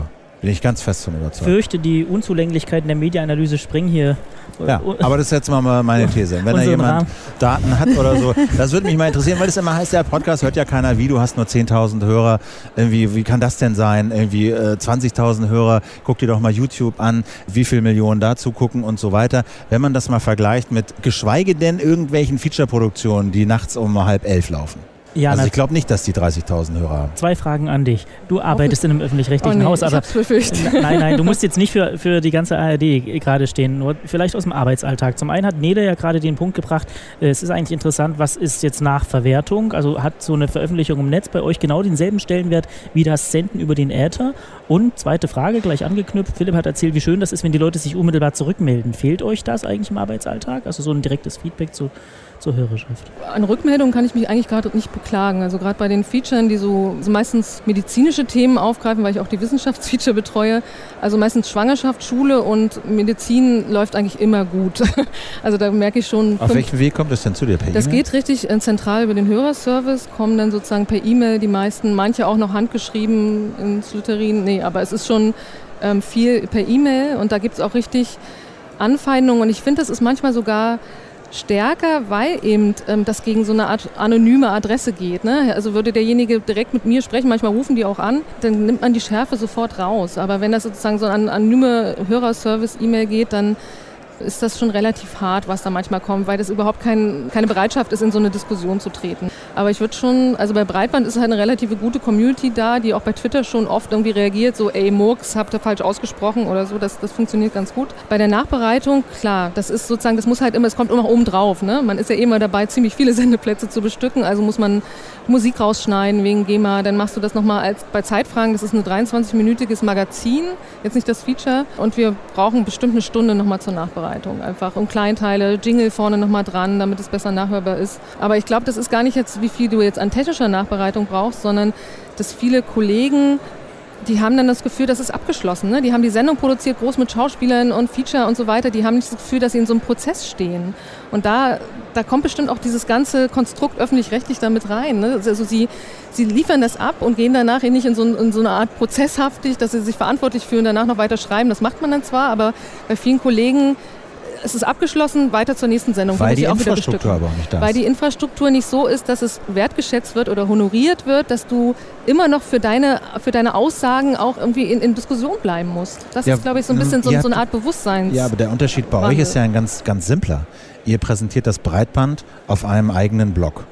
Bin ich ganz fest von überzeugt. Fürchte, die Unzulänglichkeiten der Medienanalyse springen hier. Ja, aber das ist jetzt mal meine These. Wenn da jemand Rahmen. Daten hat oder so, das würde mich mal interessieren, weil es immer heißt, der Podcast hört ja keiner wie, du hast nur zehntausend Hörer. Irgendwie, wie kann das denn sein? Irgendwie äh, zwanzigtausend Hörer, guck dir doch mal YouTube an, wie viele Millionen dazu gucken und so weiter. Wenn man das mal vergleicht mit geschweige denn irgendwelchen Feature-Produktionen, die nachts um halb elf laufen. Ja, also ich glaube nicht, dass die dreißigtausend Hörer haben. Zwei Fragen an dich. Du arbeitest in einem öffentlich-rechtlichen oh nee, Haus, aber ich hab's befürchtet. Nein, nein, du musst jetzt nicht für, für die ganze A R D gerade stehen, nur vielleicht aus dem Arbeitsalltag. Zum einen hat Nele ja gerade den Punkt gebracht, es ist eigentlich interessant, was ist jetzt nach Verwertung? Also hat so eine Veröffentlichung im Netz bei euch genau denselben Stellenwert wie das Senden über den Äther? Und zweite Frage, gleich angeknüpft, Philipp hat erzählt, wie schön das ist, wenn die Leute sich unmittelbar zurückmelden. Fehlt euch das eigentlich im Arbeitsalltag? Also so ein direktes Feedback zu zur Hörerschaft? An Rückmeldungen kann ich mich eigentlich gerade nicht beklagen. Also gerade bei den Featuren, die so, so meistens medizinische Themen aufgreifen, weil ich auch die Wissenschaftsfeature betreue. Also meistens Schwangerschaft, Schule und Medizin läuft eigentlich immer gut. Also da merke ich schon... Auf welchem Weg kommt das denn zu dir? Per Das E-Mail? geht richtig äh, zentral über den Hörerservice, kommen dann sozusagen per E-Mail die meisten, manche auch noch handgeschrieben in Slytherin. Nee, aber es ist schon ähm, viel per E-Mail und da gibt es auch richtig Anfeindungen und ich finde, das ist manchmal sogar stärker, weil eben ähm, das gegen so eine Art anonyme Adresse geht. Ne? Also würde derjenige direkt mit mir sprechen, manchmal rufen die auch an, dann nimmt man die Schärfe sofort raus. Aber wenn das sozusagen so an anonyme Hörerservice-E-Mail geht, dann ist das schon relativ hart, was da manchmal kommt, weil das überhaupt kein, keine Bereitschaft ist, in so eine Diskussion zu treten. Aber ich würde schon, also bei Breitband ist halt eine relative gute Community da, die auch bei Twitter schon oft irgendwie reagiert, so ey Murks, habt ihr falsch ausgesprochen oder so, das, das funktioniert ganz gut. Bei der Nachbereitung, klar, das ist sozusagen, das muss halt immer, es kommt immer oben drauf, ne? Man ist ja eh immer dabei, ziemlich viele Sendeplätze zu bestücken, also muss man Musik rausschneiden wegen GEMA, dann machst du das nochmal als bei Zeitfragen, das ist ein dreiundzwanzig-minütiges Magazin, jetzt nicht das Feature und wir brauchen bestimmt eine Stunde nochmal zur Nachbereitung, einfach um Kleinteile, Jingle vorne nochmal dran, damit es besser nachhörbar ist. Aber ich glaube, das ist gar nicht jetzt, wie viel du jetzt an technischer Nachbereitung brauchst, sondern dass viele Kollegen, die haben dann das Gefühl, das ist abgeschlossen. Ne? Die haben die Sendung produziert, groß mit Schauspielern und Feature und so weiter. Die haben nicht das Gefühl, dass sie in so einem Prozess stehen. Und da, da kommt bestimmt auch dieses ganze Konstrukt öffentlich-rechtlich da mit rein. Ne? Also sie, sie liefern das ab und gehen danach nicht in so, in so eine Art prozesshaftig, dass sie sich verantwortlich fühlen, danach noch weiter schreiben. Das macht man dann zwar, aber bei vielen Kollegen es ist abgeschlossen, weiter zur nächsten Sendung. Weil die auch Infrastruktur aber auch nicht da ist. Weil die Infrastruktur nicht so ist, dass es wertgeschätzt wird oder honoriert wird, dass du immer noch für deine, für deine Aussagen auch irgendwie in, in Diskussion bleiben musst. Das ja, ist, glaube ich, so ein bisschen so, so eine Art Bewusstseins. Ja, aber der Unterschied bei Wandel. euch ist ja ein ganz, ganz simpler. Ihr präsentiert das Breitband auf einem eigenen Blog.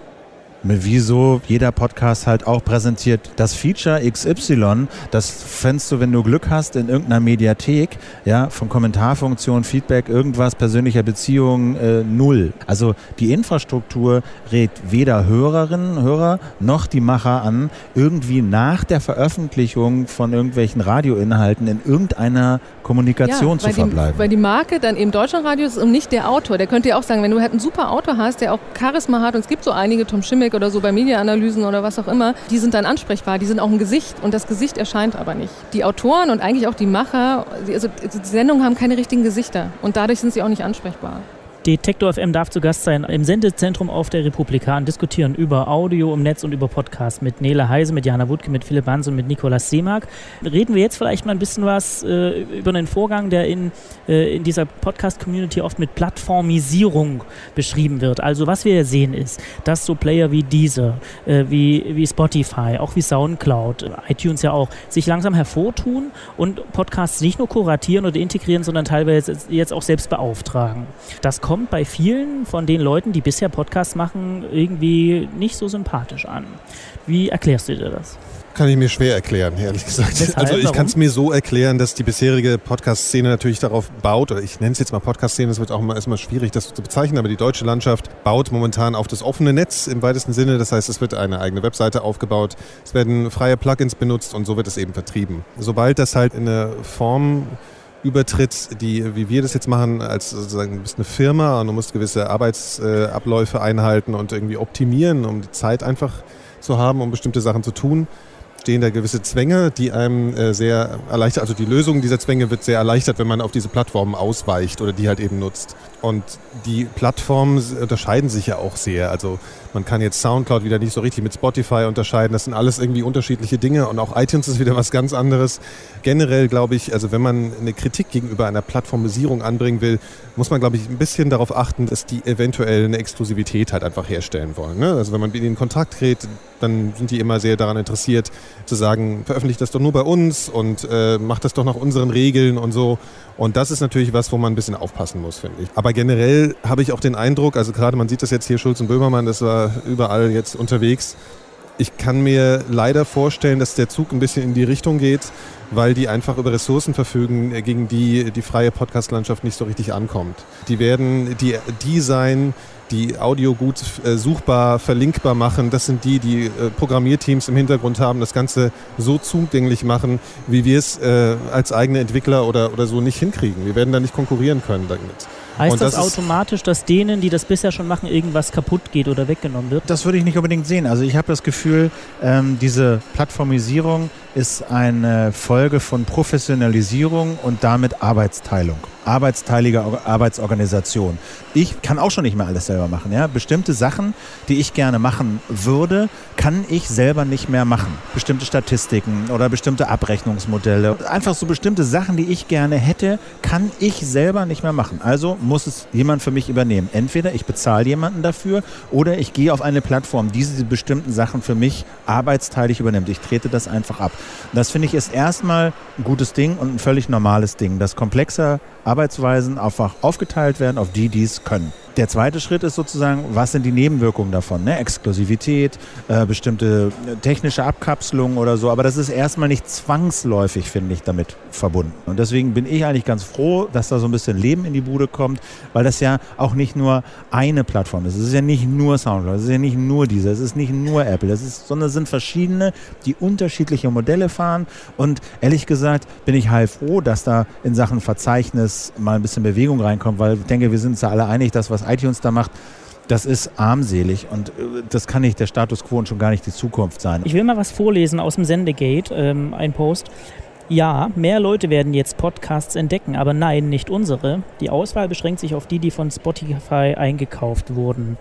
Wieso jeder Podcast halt auch präsentiert das Feature X Y, das fändest du, wenn du Glück hast, in irgendeiner Mediathek, ja, von Kommentarfunktion, Feedback, irgendwas, persönlicher Beziehung, äh, null. Also die Infrastruktur rät weder Hörerinnen, Hörer noch die Macher an, irgendwie nach der Veröffentlichung von irgendwelchen Radioinhalten in irgendeiner Kommunikation ja, zu verbleiben. Die, weil die Marke dann eben Deutschlandradio ist und nicht der Autor. Der könnte ja auch sagen, wenn du halt einen super Autor hast, der auch Charisma hat, und es gibt so einige, Tom Schimmick oder so bei Mediaanalysen oder was auch immer, die sind dann ansprechbar, die sind auch ein Gesicht und das Gesicht erscheint aber nicht. Die Autoren und eigentlich auch die Macher, also die Sendungen haben keine richtigen Gesichter und dadurch sind sie auch nicht ansprechbar. Detektor F M darf zu Gast sein im Sendezentrum auf der Republika und diskutieren über Audio im Netz und über Podcast mit Nele Heise, mit Jana Wuttke, mit Philipp Banse und mit Nikolaus Seemark. Reden wir jetzt vielleicht mal ein bisschen was äh, über einen Vorgang, der in, äh, in dieser Podcast-Community oft mit Plattformisierung beschrieben wird. Also was wir sehen ist, dass so Player wie Deezer, äh, wie, wie Spotify, auch wie Soundcloud, iTunes ja auch, sich langsam hervortun und Podcasts nicht nur kuratieren oder integrieren, sondern teilweise jetzt auch selbst beauftragen. Das kommt kommt bei vielen von den Leuten, die bisher Podcasts machen, irgendwie nicht so sympathisch an. Wie erklärst du dir das? Kann ich mir schwer erklären, ehrlich gesagt. Weshalb? Also ich Warum? kann es mir so erklären, dass die bisherige Podcast-Szene natürlich darauf baut, oder ich nenne es jetzt mal Podcast-Szene, das wird auch mal erstmal schwierig, das zu bezeichnen, aber die deutsche Landschaft baut momentan auf das offene Netz im weitesten Sinne. Das heißt, es wird eine eigene Webseite aufgebaut, es werden freie Plugins benutzt und so wird es eben vertrieben. Sobald das halt in eine Form übertritt, die, wie wir das jetzt machen, als sozusagen, du bist eine Firma und du musst gewisse Arbeitsabläufe einhalten und irgendwie optimieren, um die Zeit einfach zu haben, um bestimmte Sachen zu tun. stehen da gewisse Zwänge, die einem äh, sehr erleichtert, also die Lösung dieser Zwänge wird sehr erleichtert, wenn man auf diese Plattformen ausweicht oder die halt eben nutzt. Und die Plattformen unterscheiden sich ja auch sehr. Also man kann jetzt Soundcloud wieder nicht so richtig mit Spotify unterscheiden. Das sind alles irgendwie unterschiedliche Dinge und auch iTunes ist wieder was ganz anderes. Generell glaube ich, also wenn man eine Kritik gegenüber einer Plattformisierung anbringen will, muss man, glaube ich, ein bisschen darauf achten, dass die eventuell eine Exklusivität halt einfach herstellen wollen. Ne? Also wenn man mit ihnen in Kontakt tritt, dann sind die immer sehr daran interessiert, zu sagen, veröffentlicht das doch nur bei uns und äh, macht das doch nach unseren Regeln und so. Und das ist natürlich was, wo man ein bisschen aufpassen muss, finde ich. Aber generell habe ich auch den Eindruck, also gerade man sieht das jetzt hier, Schulz und Böhmermann, das war überall jetzt unterwegs. Ich kann mir leider vorstellen, dass der Zug ein bisschen in die Richtung geht, weil die einfach über Ressourcen verfügen, gegen die die freie Podcast-Landschaft nicht so richtig ankommt. Die werden die, die sein, die Audio gut äh, suchbar, verlinkbar machen. Das sind die, die äh, Programmierteams im Hintergrund haben, das Ganze so zugänglich machen, wie wir es äh, als eigene Entwickler oder, oder so nicht hinkriegen. Wir werden da nicht konkurrieren können damit. Heißt Und das, das automatisch, dass denen, die das bisher schon machen, irgendwas kaputt geht oder weggenommen wird? Das würde ich nicht unbedingt sehen. Also ich habe das Gefühl, ähm, diese Plattformisierung ist eine Folge von Professionalisierung und damit Arbeitsteilung. Arbeitsteilige Arbeitsorganisation. Ich kann auch schon nicht mehr alles selber machen. Ja? Bestimmte Sachen, die ich gerne machen würde, kann ich selber nicht mehr machen. Bestimmte Statistiken oder bestimmte Abrechnungsmodelle. Einfach so bestimmte Sachen, die ich gerne hätte, kann ich selber nicht mehr machen. Also muss es jemand für mich übernehmen. Entweder ich bezahle jemanden dafür oder ich gehe auf eine Plattform, die diese bestimmten Sachen für mich arbeitsteilig übernimmt. Ich trete das einfach ab. Das finde ich ist erstmal ein gutes Ding und ein völlig normales Ding, dass komplexe Arbeitsweisen einfach aufgeteilt werden auf die, die es können. Der zweite Schritt ist sozusagen, was sind die Nebenwirkungen davon? Ne? Exklusivität, äh, bestimmte technische Abkapselung oder so. Aber das ist erstmal nicht zwangsläufig, finde ich, damit verbunden. Und deswegen bin ich eigentlich ganz froh, dass da so ein bisschen Leben in die Bude kommt, weil das ja auch nicht nur eine Plattform ist. Es ist ja nicht nur Soundcloud, es ist ja nicht nur diese, es ist nicht nur Apple, es ist, sondern es sind verschiedene, die unterschiedliche Modelle fahren. Und ehrlich gesagt bin ich heilfroh, dass da in Sachen Verzeichnis mal ein bisschen Bewegung reinkommt, weil ich denke, wir sind uns ja alle einig, dass was iTunes da macht, das ist armselig und das kann nicht der Status quo und schon gar nicht die Zukunft sein. Ich will mal was vorlesen aus dem Sendegate, ähm, ein Post. Ja, mehr Leute werden jetzt Podcasts entdecken, aber nein, nicht unsere. Die Auswahl beschränkt sich auf die, die von Spotify eingekauft wurden.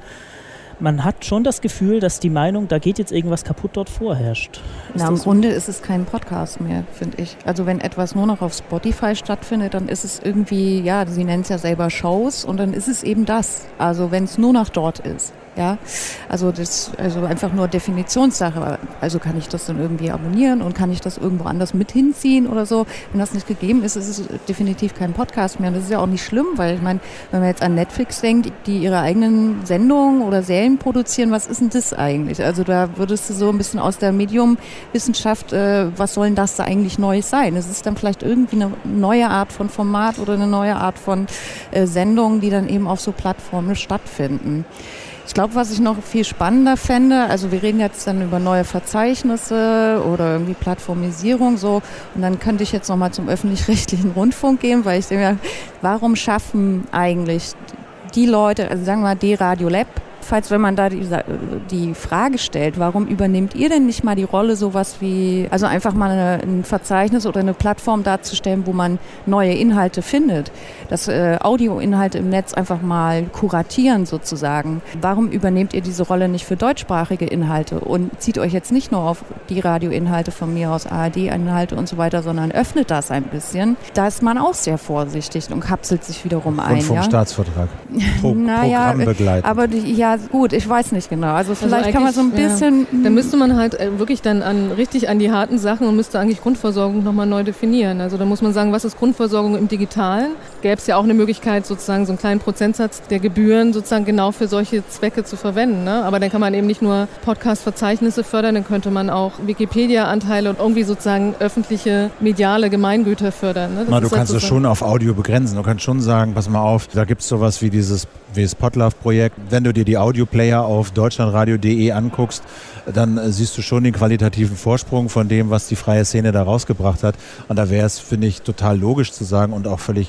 Man hat schon das Gefühl, dass die Meinung, da geht jetzt irgendwas kaputt, dort vorherrscht. Na, im Grunde ist es kein Podcast mehr, finde ich. Also wenn etwas nur noch auf Spotify stattfindet, dann ist es irgendwie, ja, sie nennen es ja selber Shows und dann ist es eben das. Also wenn es nur noch dort ist. Ja, also das also einfach nur Definitionssache. Also kann ich das dann irgendwie abonnieren und kann ich das irgendwo anders mit hinziehen oder so? Wenn das nicht gegeben ist, ist es definitiv kein Podcast mehr. Und das ist ja auch nicht schlimm, weil ich meine, wenn man jetzt an Netflix denkt, die ihre eigenen Sendungen oder Serien produzieren, was ist denn das eigentlich? Also da würdest du so ein bisschen aus der Mediumwissenschaft, äh, was soll denn das da eigentlich Neues sein? Es ist dann vielleicht irgendwie eine neue Art von Format oder eine neue Art von äh, Sendungen, die dann eben auf so Plattformen stattfinden. Ich glaube, was ich noch viel spannender fände, also wir reden jetzt dann über neue Verzeichnisse oder irgendwie Plattformisierung so und dann könnte ich jetzt nochmal zum öffentlich-rechtlichen Rundfunk gehen, weil ich denke, warum schaffen eigentlich die Leute, also sagen wir mal D-Radio Lab, falls wenn man da die, die Frage stellt, warum übernehmt ihr denn nicht mal die Rolle sowas wie, also einfach mal eine, ein Verzeichnis oder eine Plattform darzustellen, wo man neue Inhalte findet, dass äh, Audioinhalte im Netz einfach mal kuratieren sozusagen. Warum übernehmt ihr diese Rolle nicht für deutschsprachige Inhalte und zieht euch jetzt nicht nur auf die Radioinhalte von mir aus, A R D-Inhalte und so weiter, sondern öffnet das ein bisschen. Da ist man auch sehr vorsichtig und kapselt sich wiederum ein. Und vom ja? Staatsvertrag. Pro, naja, Programmbegleitend. aber die, ja gut, ich weiß nicht genau. Also vielleicht also kann man so ein bisschen... Ja, da müsste man halt wirklich dann an, richtig an die harten Sachen und müsste eigentlich Grundversorgung nochmal neu definieren. Also da muss man sagen, was ist Grundversorgung im Digitalen? Gäbe es ja auch eine Möglichkeit, sozusagen so einen kleinen Prozentsatz der Gebühren sozusagen genau für solche Zwecke zu verwenden. Ne? Aber dann kann man eben nicht nur Podcast-Verzeichnisse fördern, dann könnte man auch Wikipedia-Anteile und irgendwie sozusagen öffentliche mediale Gemeingüter fördern. Ne? Na, du kannst es schon auf Audio begrenzen. Du kannst schon sagen, pass mal auf, da gibt es sowas wie dieses wie das Podlove-Projekt. Wenn du dir die Audioplayer auf deutschlandradio punkt de anguckst, dann äh, siehst du schon den qualitativen Vorsprung von dem, was die freie Szene da rausgebracht hat. Und da wäre es, finde ich, total logisch zu sagen und auch völlig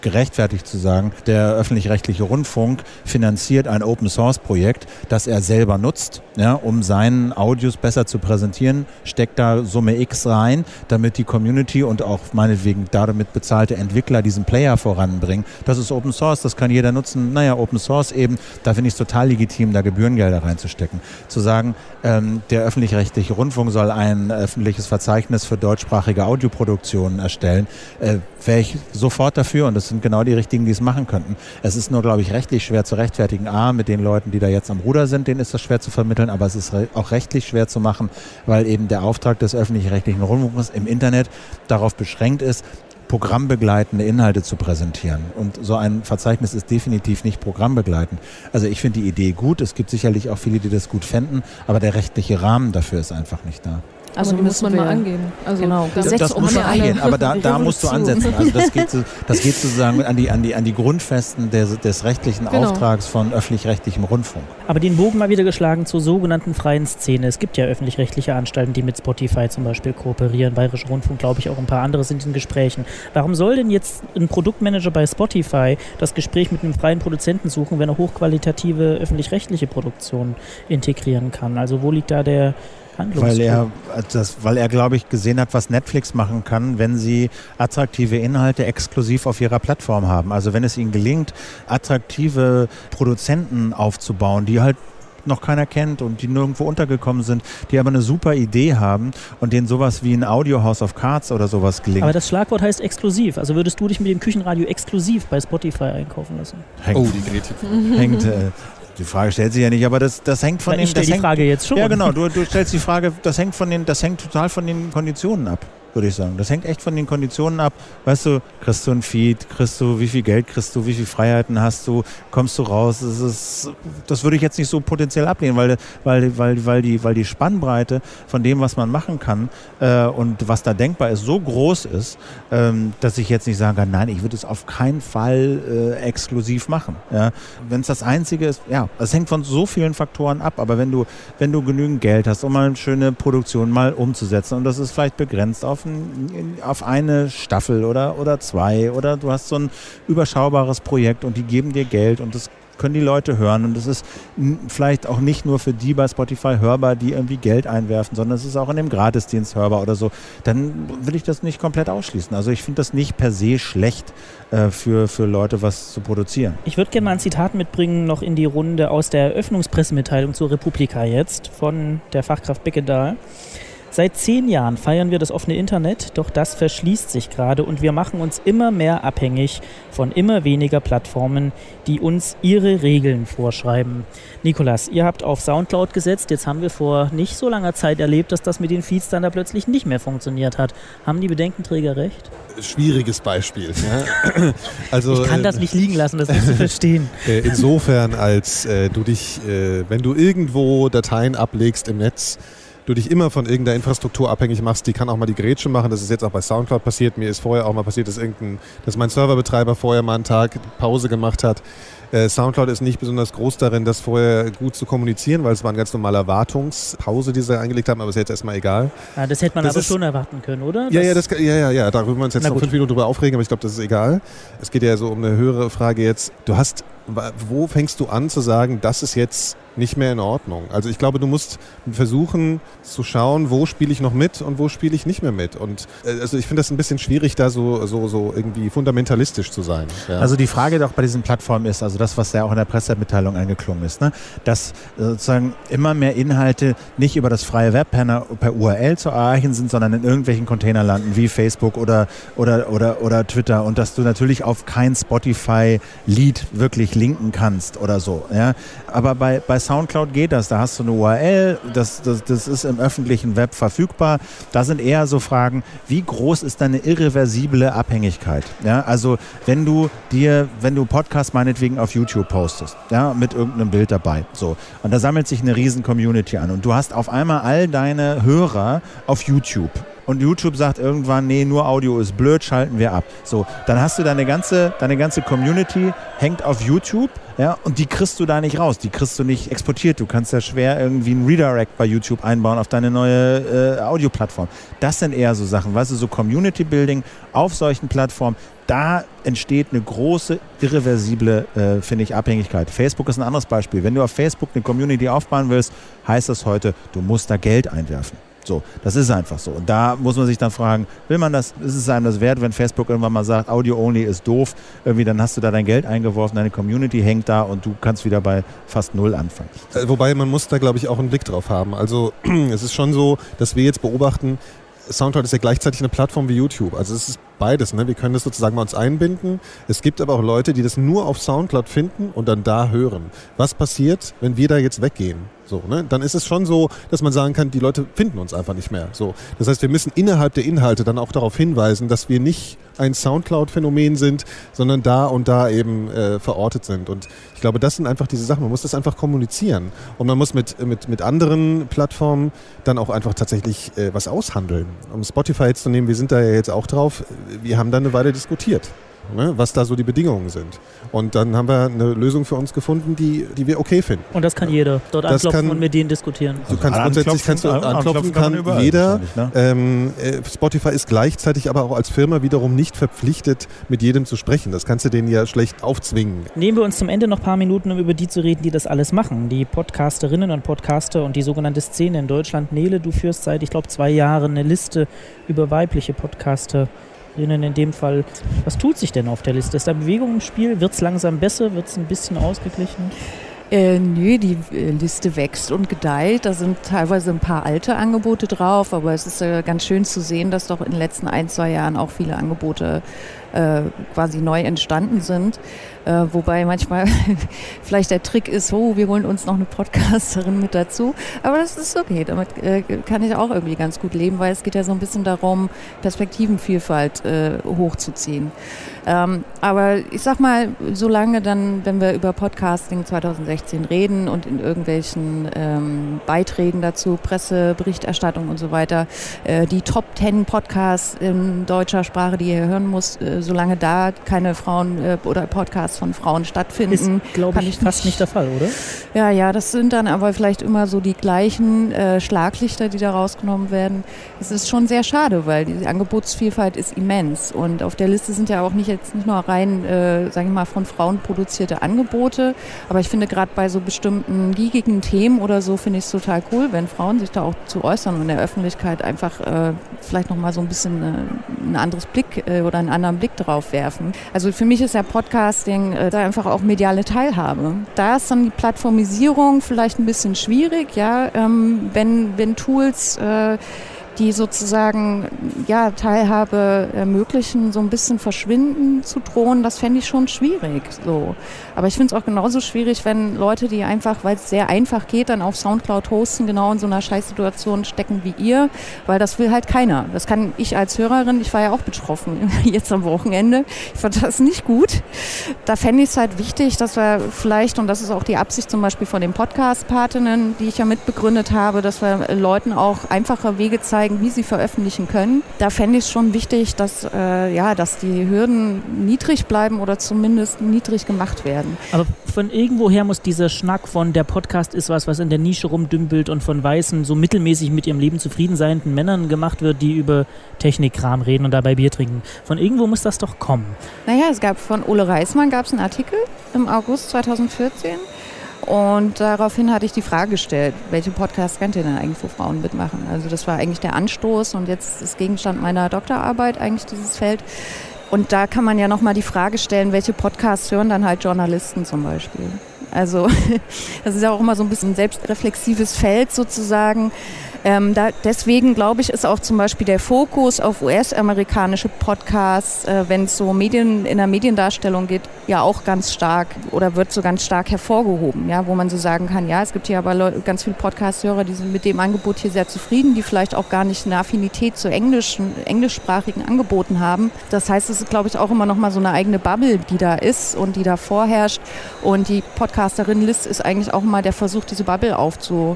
gerechtfertigt zu sagen, der öffentlich-rechtliche Rundfunk finanziert ein Open-Source-Projekt, das er selber nutzt, ja, um seinen Audios besser zu präsentieren, steckt da Summe X rein, damit die Community und auch meinetwegen damit bezahlte Entwickler diesen Player voranbringen. Das ist Open Source, das kann jeder nutzen. Naja, Open Source eben, da finde ich es total legitim, da Gebührengelder reinzustecken. Zu sagen, ähm, der öffentlich-rechtliche Rundfunk soll ein öffentliches Verzeichnis für deutschsprachige Audioproduktionen erstellen, äh, wäre ich sofort dafür, und das sind genau die richtigen, die es machen könnten. Es ist nur, glaube ich, rechtlich schwer zu rechtfertigen. A, mit den Leuten, die da jetzt am Ruder sind, denen ist das schwer zu vermitteln, aber es ist re- auch rechtlich schwer zu machen, weil eben der Auftrag des öffentlich-rechtlichen Rundfunks im Internet darauf beschränkt ist, programmbegleitende Inhalte zu präsentieren. Und so ein Verzeichnis ist definitiv nicht programmbegleitend. Also ich finde die Idee gut, es gibt sicherlich auch viele, die das gut fänden, aber der rechtliche Rahmen dafür ist einfach nicht da. Also die muss man mal angehen. Also genau, das, das muss man angehen, aber da, da musst du ansetzen. Also das geht, so, das geht sozusagen an die, an die, an die Grundfesten des, des rechtlichen genau. Auftrags von öffentlich-rechtlichem Rundfunk. Aber den Bogen mal wieder geschlagen zur sogenannten freien Szene. Es gibt ja öffentlich-rechtliche Anstalten, die mit Spotify zum Beispiel kooperieren. Bayerischer Rundfunk, glaube ich, auch ein paar andere sind in Gesprächen. Warum soll denn jetzt ein Produktmanager bei Spotify das Gespräch mit einem freien Produzenten suchen, wenn er hochqualitative öffentlich-rechtliche Produktionen integrieren kann? Also wo liegt da der Weil er, das, weil er, glaube ich, gesehen hat, was Netflix machen kann, wenn sie attraktive Inhalte exklusiv auf ihrer Plattform haben. Also wenn es ihnen gelingt, attraktive Produzenten aufzubauen, die halt noch keiner kennt und die nirgendwo untergekommen sind, die aber eine super Idee haben und denen sowas wie ein Audio House of Cards oder sowas gelingt. Aber das Schlagwort heißt exklusiv. Also würdest du dich mit dem Küchenradio exklusiv bei Spotify einkaufen lassen? Hängt, oh, die Gretchen. Hängt... Äh, Die Frage stellt sich ja nicht, aber das, das hängt von Na, den... Ich stelle die hängt, Frage jetzt schon. Ja, genau, du, du stellst die Frage, das hängt von den, das hängt total von den Konditionen ab, würde ich sagen. Das hängt echt von den Konditionen ab. Weißt du, kriegst du ein Feed, kriegst du, wie viel Geld kriegst du, wie viele Freiheiten hast du, kommst du raus. Das, ist, das würde ich jetzt nicht so potenziell ablehnen, weil, weil, weil, weil, die, weil die Spannbreite von dem, was man machen kann äh, und was da denkbar ist, so groß ist, ähm, dass ich jetzt nicht sagen kann, nein, ich würde es auf keinen Fall äh, exklusiv machen. Ja? Wenn es das Einzige ist, ja, es hängt von so vielen Faktoren ab, aber wenn du, wenn du genügend Geld hast, um mal eine schöne Produktion mal umzusetzen, und das ist vielleicht begrenzt auf auf eine Staffel oder, oder zwei, oder du hast so ein überschaubares Projekt und die geben dir Geld und das können die Leute hören, und es ist vielleicht auch nicht nur für die bei Spotify hörbar, die irgendwie Geld einwerfen, sondern es ist auch in dem Gratisdienst hörbar oder so, dann will ich das nicht komplett ausschließen. Also ich finde das nicht per se schlecht äh, für, für Leute, was zu produzieren. Ich würde gerne mal ein Zitat mitbringen, noch in die Runde aus der Eröffnungspressemitteilung zur Republika jetzt von der Fachkraft Beckedahl. Seit zehn Jahren feiern wir das offene Internet, doch das verschließt sich gerade und wir machen uns immer mehr abhängig von immer weniger Plattformen, die uns ihre Regeln vorschreiben. Nikolas, ihr habt auf Soundcloud gesetzt, jetzt haben wir vor nicht so langer Zeit erlebt, dass das mit den Feeds dann da plötzlich nicht mehr funktioniert hat. Haben die Bedenkenträger recht? Schwieriges Beispiel. Ja. Also, ich kann das nicht liegen lassen, das nicht zu verstehen. Insofern, als äh, du dich, äh, wenn du irgendwo Dateien ablegst im Netz, du dich immer von irgendeiner Infrastruktur abhängig machst, die kann auch mal die Grätsche machen. Das ist jetzt auch bei Soundcloud passiert. Mir ist vorher auch mal passiert, dass, irgendein, dass mein Serverbetreiber vorher mal einen Tag Pause gemacht hat. Äh, Soundcloud ist nicht besonders groß darin, das vorher gut zu kommunizieren, weil es war eine ganz normale Wartungspause, die sie eingelegt haben, aber ist jetzt erstmal egal. Ja, das hätte man das aber ist, schon erwarten können, oder? Ja, ja, das, ja, ja, ja, darüber wir uns jetzt Na noch gut. fünf Minuten drüber aufregen, aber ich glaube, das ist egal. Es geht ja so um eine höhere Frage jetzt. Du hast, wo fängst du an zu sagen, das ist jetzt nicht mehr in Ordnung? Also ich glaube, du musst versuchen zu schauen, wo spiele ich noch mit und wo spiele ich nicht mehr mit. Und äh, also ich finde das ein bisschen schwierig, da so, so, so irgendwie fundamentalistisch zu sein. Ja. Also die Frage doch bei diesen Plattformen ist, also das, was ja auch in der Pressemitteilung angeklungen ist, ne, dass sozusagen immer mehr Inhalte nicht über das freie Web per, per U R L zu erreichen sind, sondern in irgendwelchen Containern landen, wie Facebook oder, oder, oder, oder Twitter, und dass du natürlich auf kein Spotify-Lied wirklich linken kannst oder so. Ja. Aber bei, bei Soundcloud geht das, da hast du eine U R L, das, das, das ist im öffentlichen Web verfügbar. Da sind eher so Fragen, wie groß ist deine irreversible Abhängigkeit? Ja, also wenn du dir, wenn du Podcast meinetwegen auf YouTube postest, ja, mit irgendeinem Bild dabei, so, und da sammelt sich eine riesen Community an und du hast auf einmal all deine Hörer auf YouTube. und YouTube sagt irgendwann, nee, nur Audio ist blöd, schalten wir ab. So, dann hast du deine ganze, deine ganze Community hängt auf YouTube, ja, und die kriegst du da nicht raus, die kriegst du nicht exportiert. Du kannst ja schwer irgendwie einen Redirect bei YouTube einbauen auf deine neue äh, Audioplattform. Das sind eher so Sachen, weißt du, so Community-Building auf solchen Plattformen. Da entsteht eine große, irreversible, äh, finde ich, Abhängigkeit. Facebook ist ein anderes Beispiel. Wenn du auf Facebook eine Community aufbauen willst, heißt das heute, du musst da Geld einwerfen. So, das ist einfach so. Und da muss man sich dann fragen, will man das, ist es einem das wert, wenn Facebook irgendwann mal sagt, Audio-only ist doof, irgendwie dann hast du da dein Geld eingeworfen, deine Community hängt da und du kannst wieder bei fast null anfangen. Wobei man muss da, glaube ich, auch einen Blick drauf haben. Also es ist schon so, dass wir jetzt beobachten, Soundcloud ist ja gleichzeitig eine Plattform wie YouTube. Also es ist beides, ne? Wir können das sozusagen bei uns einbinden. Es gibt aber auch Leute, die das nur auf Soundcloud finden und dann da hören. Was passiert, wenn wir da jetzt weggehen? So, ne? Dann ist es schon so, dass man sagen kann, die Leute finden uns einfach nicht mehr. So. Das heißt, wir müssen innerhalb der Inhalte dann auch darauf hinweisen, dass wir nicht ein Soundcloud-Phänomen sind, sondern da und da eben äh, verortet sind. Und ich glaube, das sind einfach diese Sachen. Man muss das einfach kommunizieren. Und man muss mit, mit, mit anderen Plattformen dann auch einfach tatsächlich äh, was aushandeln. Um Spotify jetzt zu nehmen, wir sind da ja jetzt auch drauf. Wir haben da eine Weile diskutiert, ne, was da so die Bedingungen sind. Und dann haben wir eine Lösung für uns gefunden, die, die wir okay finden. Und das kann jeder dort das anklopfen kann, und mit denen diskutieren. Du kannst grundsätzlich kannst du anklopfen, kann, kann jeder. Ne? Ähm, äh, Spotify ist gleichzeitig aber auch als Firma wiederum nicht verpflichtet, mit jedem zu sprechen. Das kannst du denen ja schlecht aufzwingen. Nehmen wir uns zum Ende noch ein paar Minuten, um über die zu reden, die das alles machen. Die Podcasterinnen und Podcaster und die sogenannte Szene in Deutschland. Nele, du führst seit, ich glaube, zwei Jahren eine Liste über weibliche Podcaster. In dem Fall, was tut sich denn auf der Liste? Ist da Bewegung im Spiel? Wird es langsam besser? Wird es ein bisschen ausgeglichen? Äh, nö, die äh, Liste wächst und gedeiht. Da sind teilweise ein paar alte Angebote drauf, aber es ist äh, ganz schön zu sehen, dass doch in den letzten ein, zwei Jahren auch viele Angebote äh, quasi neu entstanden sind. Äh, wobei manchmal vielleicht der Trick ist, oh, wir holen uns noch eine Podcasterin mit dazu. Aber das ist okay, damit äh, kann ich auch irgendwie ganz gut leben, weil es geht ja so ein bisschen darum, Perspektivenvielfalt äh, hochzuziehen. Ähm, aber ich sag mal, solange dann, wenn wir über Podcasting zwanzig sechzehn reden und in irgendwelchen ähm, Beiträgen dazu, Presseberichterstattung und so weiter, äh, die Top zehn Podcasts in deutscher Sprache, die ihr hören muss, äh, solange da keine Frauen äh, oder Podcasts von Frauen stattfinden. Ist, glaube ich, ich, fast nicht, nicht der Fall, oder? Ja, ja, das sind dann aber vielleicht immer so die gleichen äh, Schlaglichter, die da rausgenommen werden. Es ist schon sehr schade, weil die Angebotsvielfalt ist immens und auf der Liste sind ja auch nicht jetzt nicht nur rein, äh, sage ich mal, von Frauen produzierte Angebote, aber ich finde gerade bei so bestimmten geekigen Themen oder so finde ich es total cool, wenn Frauen sich da auch zu äußern und in der Öffentlichkeit einfach äh, vielleicht nochmal so ein bisschen äh, ein anderes Blick äh, oder einen anderen Blick drauf werfen. Also für mich ist ja Podcasting äh, da einfach auch mediale Teilhabe. Da ist dann die Plattformisierung vielleicht ein bisschen schwierig, ja, ähm, wenn, wenn Tools äh, die sozusagen ja, Teilhabe ermöglichen, so ein bisschen verschwinden zu drohen, das fände ich schon schwierig. So. Aber ich finde es auch genauso schwierig, wenn Leute, die einfach, weil es sehr einfach geht, dann auf Soundcloud hosten, genau in so einer Scheißsituation stecken wie ihr, weil das will halt keiner. Das kann ich als Hörerin, ich war ja auch betroffen jetzt am Wochenende, ich fand das nicht gut. Da fände ich es halt wichtig, dass wir vielleicht, und das ist auch die Absicht zum Beispiel von den Podcast-Patinnen, die ich ja mitbegründet habe, dass wir Leuten auch einfache Wege zeigen, wie sie veröffentlichen können. Da fände ich es schon wichtig, dass, äh, ja, dass die Hürden niedrig bleiben oder zumindest niedrig gemacht werden. Aber von irgendwoher muss dieser Schnack von der Podcast ist was, was in der Nische rumdümpelt und von weißen, so mittelmäßig mit ihrem Leben zufrieden seienden Männern gemacht wird, die über Technikkram reden und dabei Bier trinken. Von irgendwo muss das doch kommen. Naja, es gab von Ole Reismann gab es einen Artikel im August zweitausendvierzehn. Und daraufhin hatte ich die Frage gestellt, welche Podcasts könnt ihr denn eigentlich, wo Frauen mitmachen? Also das war eigentlich der Anstoß und jetzt ist Gegenstand meiner Doktorarbeit eigentlich dieses Feld. Und da kann man ja nochmal die Frage stellen, welche Podcasts hören dann halt Journalisten zum Beispiel? Also das ist ja auch immer so ein bisschen ein selbstreflexives Feld sozusagen. Ähm, da, deswegen, glaube ich, ist auch zum Beispiel der Fokus auf U S-amerikanische Podcasts, äh, wenn es so Medien, in der Mediendarstellung geht, ja auch ganz stark oder wird so ganz stark hervorgehoben, ja, wo man so sagen kann, ja, es gibt hier aber Leute, ganz viele Podcast-Hörer, die sind mit dem Angebot hier sehr zufrieden, die vielleicht auch gar nicht eine Affinität zu englischen, englischsprachigen Angeboten haben. Das heißt, es ist, glaube ich, auch immer noch mal so eine eigene Bubble, die da ist und die da vorherrscht. Und die Podcasterinnenliste ist eigentlich auch mal der Versuch, diese Bubble aufzu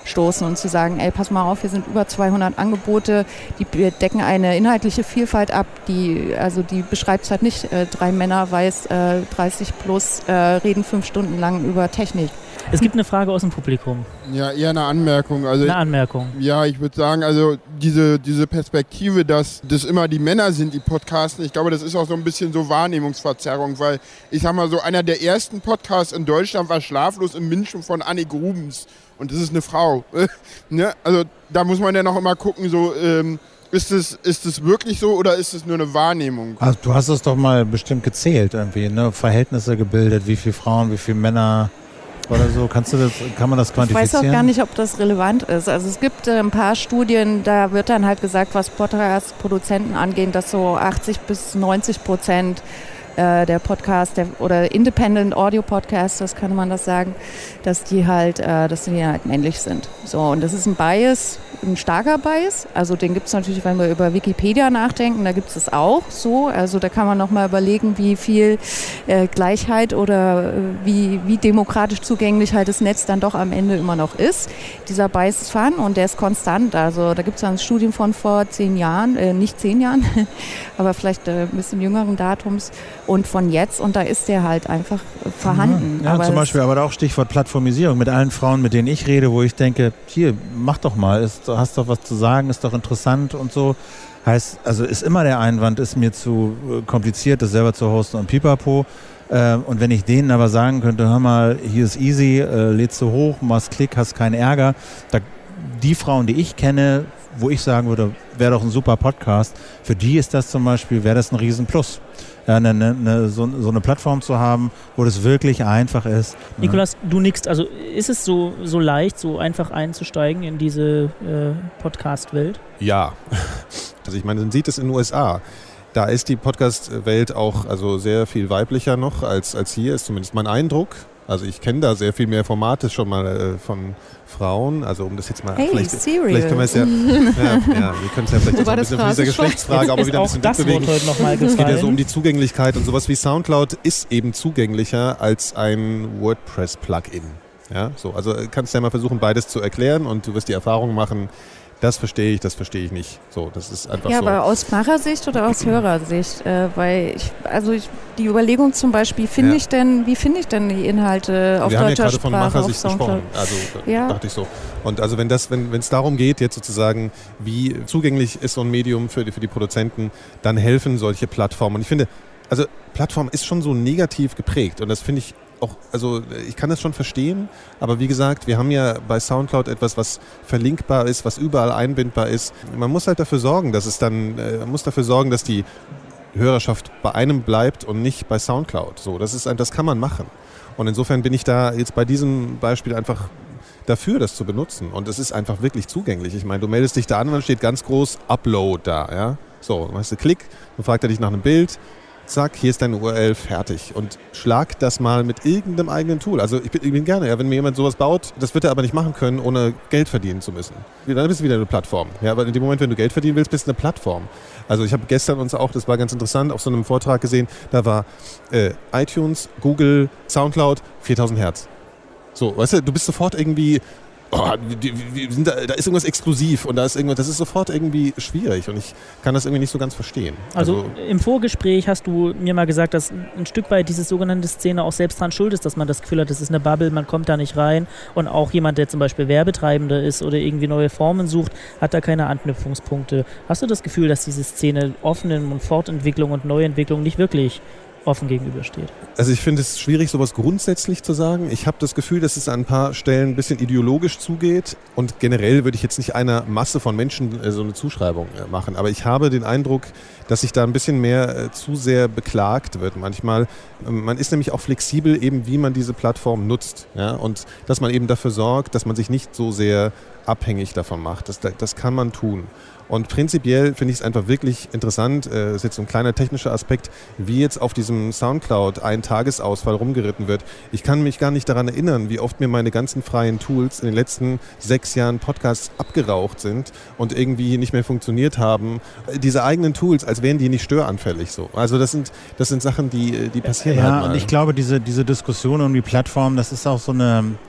stoßen und zu sagen, ey, pass mal auf, hier sind über zweihundert Angebote, die decken eine inhaltliche Vielfalt ab, die, also die beschreibt halt nicht, äh, drei Männer weiß äh, dreißig plus äh, reden fünf Stunden lang über Technik. Es gibt eine Frage aus dem Publikum. Ja, eher eine Anmerkung. Also, eine Anmerkung. Ja, ich würde sagen, also diese, diese Perspektive, dass das immer die Männer sind, die podcasten, ich glaube, das ist auch so ein bisschen so Wahrnehmungsverzerrung, weil ich sag mal so, einer der ersten Podcasts in Deutschland war Schlaflos im Menschen von Annik Rubens und das ist eine Frau. Ne? Also da muss man ja noch immer gucken, so ähm, ist es ist es wirklich so oder ist es nur eine Wahrnehmung? Also du hast es doch mal bestimmt gezählt irgendwie, ne? Verhältnisse gebildet, wie viele Frauen, wie viele Männer oder so. Kannst du das, kann man das quantifizieren? Ich weiß auch gar nicht, ob das relevant ist. Also es gibt äh, ein paar Studien, da wird dann halt gesagt, was Podcast-Produzenten angeht, dass so achtzig bis neunzig Prozent äh, der Podcast der, oder Independent Audio Podcasters, kann man das sagen, dass die halt, äh, dass die halt männlich sind. So, und das ist ein Bias, ein starker Bias. Also den gibt es natürlich, wenn wir über Wikipedia nachdenken, da gibt es es auch so. Also da kann man nochmal überlegen, wie viel äh, Gleichheit oder äh, wie, wie demokratisch zugänglich halt das Netz dann doch am Ende immer noch ist. Dieser Bias ist vorhanden und der ist konstant. Also da gibt es dann Studien von vor zehn Jahren, äh, nicht zehn Jahren, aber vielleicht äh, ein bisschen jüngeren Datums und von jetzt und da ist der halt einfach äh, vorhanden. Ja, aber zum Beispiel, aber auch Stichwort Plattformisierung mit allen Frauen, mit denen ich rede, wo ich denke, hier, mach doch mal, ist, hast doch was zu sagen, ist doch interessant und so. Heißt, also ist immer der Einwand, ist mir zu äh, kompliziert, das selber zu hosten und pipapo. Äh, und wenn ich denen aber sagen könnte, hör mal, hier ist easy, äh, lädst du hoch, machst Klick, hast keinen Ärger. Da, die Frauen, die ich kenne, wo ich sagen würde, wäre doch ein super Podcast, für die ist das zum Beispiel, wäre das ein Riesenplus. Ja, eine, eine, so, so eine Plattform zu haben, wo das wirklich einfach ist. Nikolas, du nickst. Also ist es so, so leicht, so einfach einzusteigen in diese äh, Podcast-Welt? Ja. Also ich meine, man sieht es in den U S A. Da ist die Podcast-Welt auch also sehr viel weiblicher noch als, als hier, ist zumindest mein Eindruck. Also ich kenne da sehr viel mehr Formate schon mal äh, von Frauen, also um das jetzt mal, hey, vielleicht, serious. vielleicht können wir es ja, ja, ja, wir können es ja vielleicht auch so ein bisschen von dieser Geschlechtsfrage auch wieder ein bisschen das wegbewegen. Wort heute noch mal gefallen. Es geht ja so um die Zugänglichkeit und sowas wie Soundcloud ist eben zugänglicher als ein WordPress-Plugin. Ja, so, also kannst du ja mal versuchen, beides zu erklären und du wirst die Erfahrung machen, das verstehe ich, das verstehe ich nicht. So, das ist einfach ja, so. aber aus Machersicht oder aus Hörersicht? Äh, weil ich, also ich, die Überlegung zum Beispiel, finde Ja. ich denn, wie finde ich denn die Inhalte auf Wir haben ja deutscher gerade von Sprache auf Machersicht Soundcloud? gesprochen, also Ja. dachte ich so. Und also wenn das, wenn es darum geht, jetzt sozusagen, wie zugänglich ist so ein Medium für die, für die Produzenten, dann helfen solche Plattformen. Und ich finde, also Plattform ist schon so negativ geprägt und das finde ich auch, also ich kann das schon verstehen, aber wie gesagt, wir haben ja bei Soundcloud etwas, was verlinkbar ist, was überall einbindbar ist. Man muss halt dafür sorgen, dass es dann, äh, man muss dafür sorgen, dass die Hörerschaft bei einem bleibt und nicht bei Soundcloud. So, das ist ein, das kann man machen. Und insofern bin ich da jetzt bei diesem Beispiel einfach dafür, das zu benutzen. Und es ist einfach wirklich zugänglich. Ich meine, du meldest dich da an und dann steht ganz groß Upload da, ja. So, dann machst du Klick, dann fragt er dich nach einem Bild. Zack, hier ist deine U R L, fertig. Und schlag das mal mit irgendeinem eigenen Tool. Also ich bin, ich bin gerne, ja, wenn mir jemand sowas baut, das wird er aber nicht machen können, ohne Geld verdienen zu müssen. Dann bist du wieder eine Plattform. Ja, aber in dem Moment, wenn du Geld verdienen willst, bist du eine Plattform. Also ich habe gestern uns auch, das war ganz interessant, auf so einem Vortrag gesehen, da war äh, iTunes, Google, Soundcloud, viertausend Hertz. So, weißt du, du bist sofort irgendwie... Oh, die, die sind da, da ist irgendwas exklusiv und da ist irgendwas, das ist sofort irgendwie schwierig und ich kann das irgendwie nicht so ganz verstehen. Also, Also im Vorgespräch hast du mir mal gesagt, dass ein Stück weit diese sogenannte Szene auch selbst dran schuld ist, dass man das Gefühl hat, das ist eine Bubble, man kommt da nicht rein und auch jemand, der zum Beispiel Werbetreibender ist oder irgendwie neue Formen sucht, hat da keine Anknüpfungspunkte. Hast du das Gefühl, dass diese Szene offenen und Fortentwicklung und Neuentwicklung nicht wirklich offen gegenübersteht? Also ich finde es schwierig, sowas grundsätzlich zu sagen. Ich habe das Gefühl, dass es an ein paar Stellen ein bisschen ideologisch zugeht und generell würde ich jetzt nicht einer Masse von Menschen äh, so eine Zuschreibung äh, machen, aber ich habe den Eindruck, dass sich da ein bisschen mehr äh, zu sehr beklagt wird manchmal. Ähm, man ist nämlich auch flexibel eben, wie man diese Plattform nutzt, ja? Und dass man eben dafür sorgt, dass man sich nicht so sehr abhängig davon macht. Das, das kann man tun. Und prinzipiell finde ich es einfach wirklich interessant, äh, das ist jetzt so ein kleiner technischer Aspekt, wie jetzt auf diesem Soundcloud ein Tagesausfall rumgeritten wird. Ich kann mich gar nicht daran erinnern, wie oft mir meine ganzen freien Tools in den letzten sechs Jahren Podcasts abgeraucht sind und irgendwie nicht mehr funktioniert haben. Diese eigenen Tools, als wären die nicht störanfällig so. Also das sind, das sind Sachen, die, die passieren ja, halt mal. Und ich glaube, diese, diese Diskussion um die Plattform, das ist auch so eine...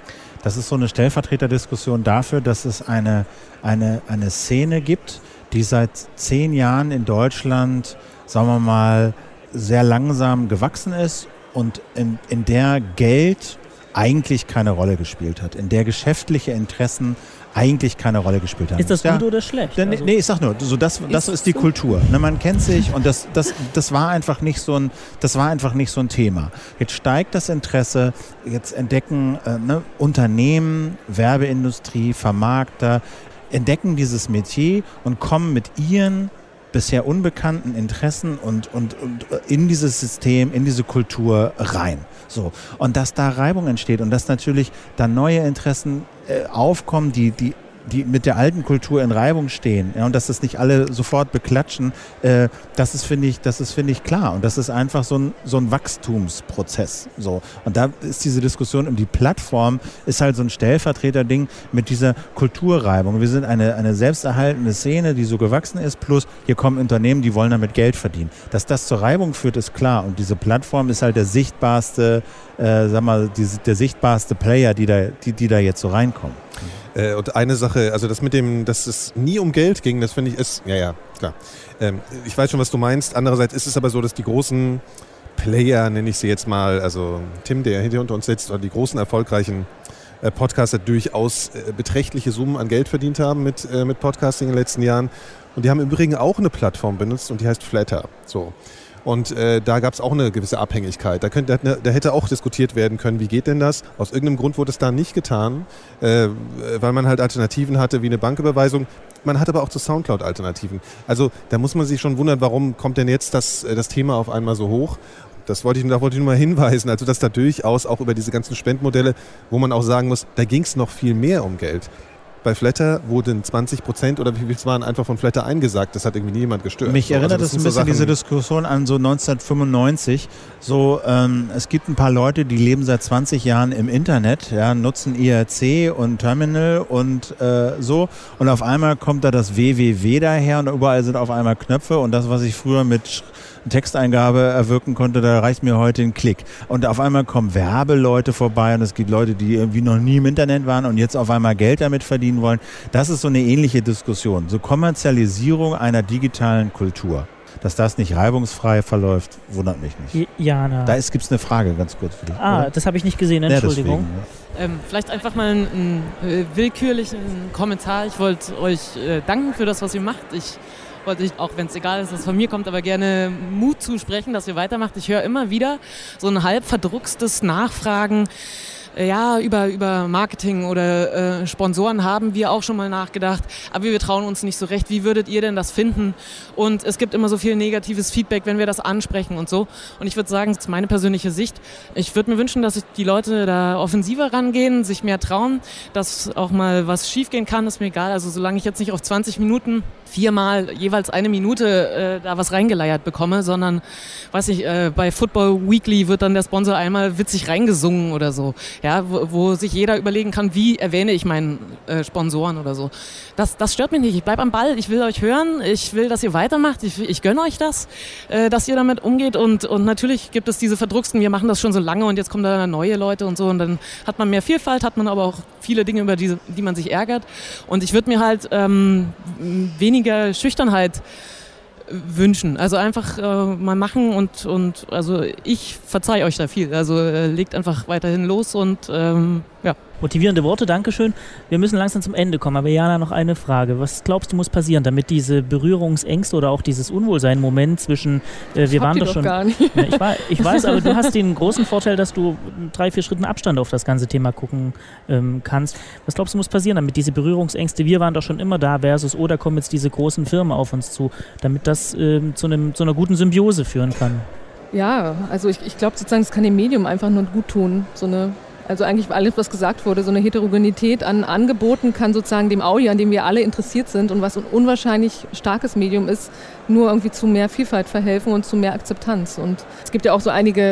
Das ist so eine Stellvertreterdiskussion dafür, dass es eine, eine, eine Szene gibt, die seit zehn Jahren in Deutschland, sagen wir mal, sehr langsam gewachsen ist und in, in der Geld eigentlich keine Rolle gespielt hat, in der geschäftliche Interessen eigentlich keine Rolle gespielt haben. Ist das ja, gut oder schlecht? Nee, also nee, ich sag nur, so das, das ist, ist die so Kultur. Ne, man kennt sich und das, das, das war einfach nicht so ein, das war einfach nicht so ein Thema. Jetzt steigt das Interesse, jetzt entdecken äh, ne, Unternehmen, Werbeindustrie, Vermarkter, entdecken dieses Metier und kommen mit ihren bisher unbekannten Interessen und, und, und in dieses System, in diese Kultur rein. So. Und dass da Reibung entsteht und dass natürlich da neue Interessen äh, aufkommen, die, die, die mit der alten Kultur in Reibung stehen, ja, und dass das nicht alle sofort beklatschen, äh, das ist, finde ich, das ist, finde ich, klar. Und das ist einfach so ein, so ein Wachstumsprozess. So. Und da ist diese Diskussion um die Plattform, ist halt so ein Stellvertreterding mit dieser Kulturreibung. Wir sind eine, eine selbsterhaltende Szene, die so gewachsen ist, plus hier kommen Unternehmen, die wollen damit Geld verdienen. Dass das zur Reibung führt, ist klar. Und diese Plattform ist halt der sichtbarste, äh, sag mal, die, der sichtbarste Player, die da, die, die da jetzt so reinkommen. Äh, und eine Sache, also das mit dem, dass es nie um Geld ging, das finde ich ist, ja, ja, klar. Ähm, ich weiß schon, was du meinst. Andererseits ist es aber so, dass die großen Player, nenne ich sie jetzt mal, also Tim, der hinter uns sitzt, oder die großen erfolgreichen äh, Podcaster durchaus äh, beträchtliche Summen an Geld verdient haben mit, äh, mit Podcasting in den letzten Jahren. Und die haben im Übrigen auch eine Plattform benutzt und die heißt Flatter. So. Und äh, da gab es auch eine gewisse Abhängigkeit. Da, könnte, da, da hätte auch diskutiert werden können, wie geht denn das? Aus irgendeinem Grund wurde es da nicht getan, äh, weil man halt Alternativen hatte, wie eine Banküberweisung. Man hat aber auch zu Soundcloud Alternativen. Also da muss man sich schon wundern, warum kommt denn jetzt das, das Thema auf einmal so hoch? Das wollte ich, da wollte ich nur mal hinweisen, also dass da durchaus auch über diese ganzen Spendmodelle, wo man auch sagen muss, da ging es noch viel mehr um Geld. Bei Flatter wurden zwanzig Prozent oder wie viel es waren einfach von Flatter eingesagt. Das hat irgendwie niemand gestört. Mich so, erinnert also das ein bisschen so diese Diskussion an so neunzehnhundertfünfundneunzig. So, ähm, es gibt ein paar Leute, die leben seit zwanzig Jahren im Internet, ja, nutzen I R C und Terminal und äh, so. Und auf einmal kommt da das W W W daher und überall sind auf einmal Knöpfe. Und das, was ich früher mit Texteingabe erwirken konnte, da reicht mir heute ein Klick. Und auf einmal kommen Werbeleute vorbei und es gibt Leute, die irgendwie noch nie im Internet waren und jetzt auf einmal Geld damit verdienen wollen. Das ist so eine ähnliche Diskussion. So Kommerzialisierung einer digitalen Kultur. Dass das nicht reibungsfrei verläuft, wundert mich nicht. Jana. Da gibt es eine Frage, ganz kurz für dich. Ah, oder? Das habe ich nicht gesehen, Entschuldigung. Ja, deswegen, ähm, vielleicht einfach mal einen, einen äh, willkürlichen Kommentar. Ich wollte euch äh, danken für das, was ihr macht. Ich wollte ich, auch wenn es egal ist, dass es von mir kommt, aber gerne Mut zusprechen, dass ihr weitermacht. Ich höre immer wieder so ein halb verdruckstes Nachfragen. Ja, über, über Marketing oder äh, Sponsoren haben wir auch schon mal nachgedacht, aber wir trauen uns nicht so recht. Wie würdet ihr denn das finden? Und es gibt immer so viel negatives Feedback, wenn wir das ansprechen und so. Und ich würde sagen, das ist meine persönliche Sicht. Ich würde mir wünschen, dass die Leute da offensiver rangehen, sich mehr trauen, dass auch mal was schiefgehen kann, ist mir egal. Also solange ich jetzt nicht auf zwanzig Minuten viermal jeweils eine Minute äh, da was reingeleiert bekomme, sondern, weiß ich, äh, bei Football Weekly wird dann der Sponsor einmal witzig reingesungen oder so. Ja, wo, wo sich jeder überlegen kann, wie erwähne ich meinen äh, Sponsoren oder so. Das, das stört mich nicht. Ich bleibe am Ball. Ich will euch hören. Ich will, dass ihr weitermacht. Ich, ich gönne euch das, äh, dass ihr damit umgeht. Und, und natürlich gibt es diese Verdrucksten. Wir machen das schon so lange und jetzt kommen da neue Leute und so. Und dann hat man mehr Vielfalt, hat man aber auch viele Dinge, über die, die man sich ärgert. Und ich würde mir halt ähm, weniger Schüchternheit wünschen. Also einfach äh, mal machen und, und also ich verzeihe euch da viel. Also äh, legt einfach weiterhin los und ähm, ja. Motivierende Worte, Dankeschön. Wir müssen langsam zum Ende kommen, aber Jana, noch eine Frage. Was glaubst du muss passieren, damit diese Berührungsängste oder auch dieses Unwohlsein-Moment zwischen, äh, wir waren doch schon... Gar nicht. Ja, ich, war, ich weiß, aber du hast den großen Vorteil, dass du drei, vier Schritten Abstand auf das ganze Thema gucken ähm, kannst. Was glaubst du muss passieren, damit diese Berührungsängste, wir waren doch schon immer da versus, oder kommen jetzt diese großen Firmen auf uns zu, damit das ähm, zu, einem, zu einer guten Symbiose führen kann? Ja, also ich, ich glaube sozusagen, es kann dem Medium einfach nur gut tun, so eine... Also eigentlich alles, was gesagt wurde, so eine Heterogenität an Angeboten kann sozusagen dem Audio, an dem wir alle interessiert sind und was ein unwahrscheinlich starkes Medium ist, nur irgendwie zu mehr Vielfalt verhelfen und zu mehr Akzeptanz. Und es gibt ja auch so einige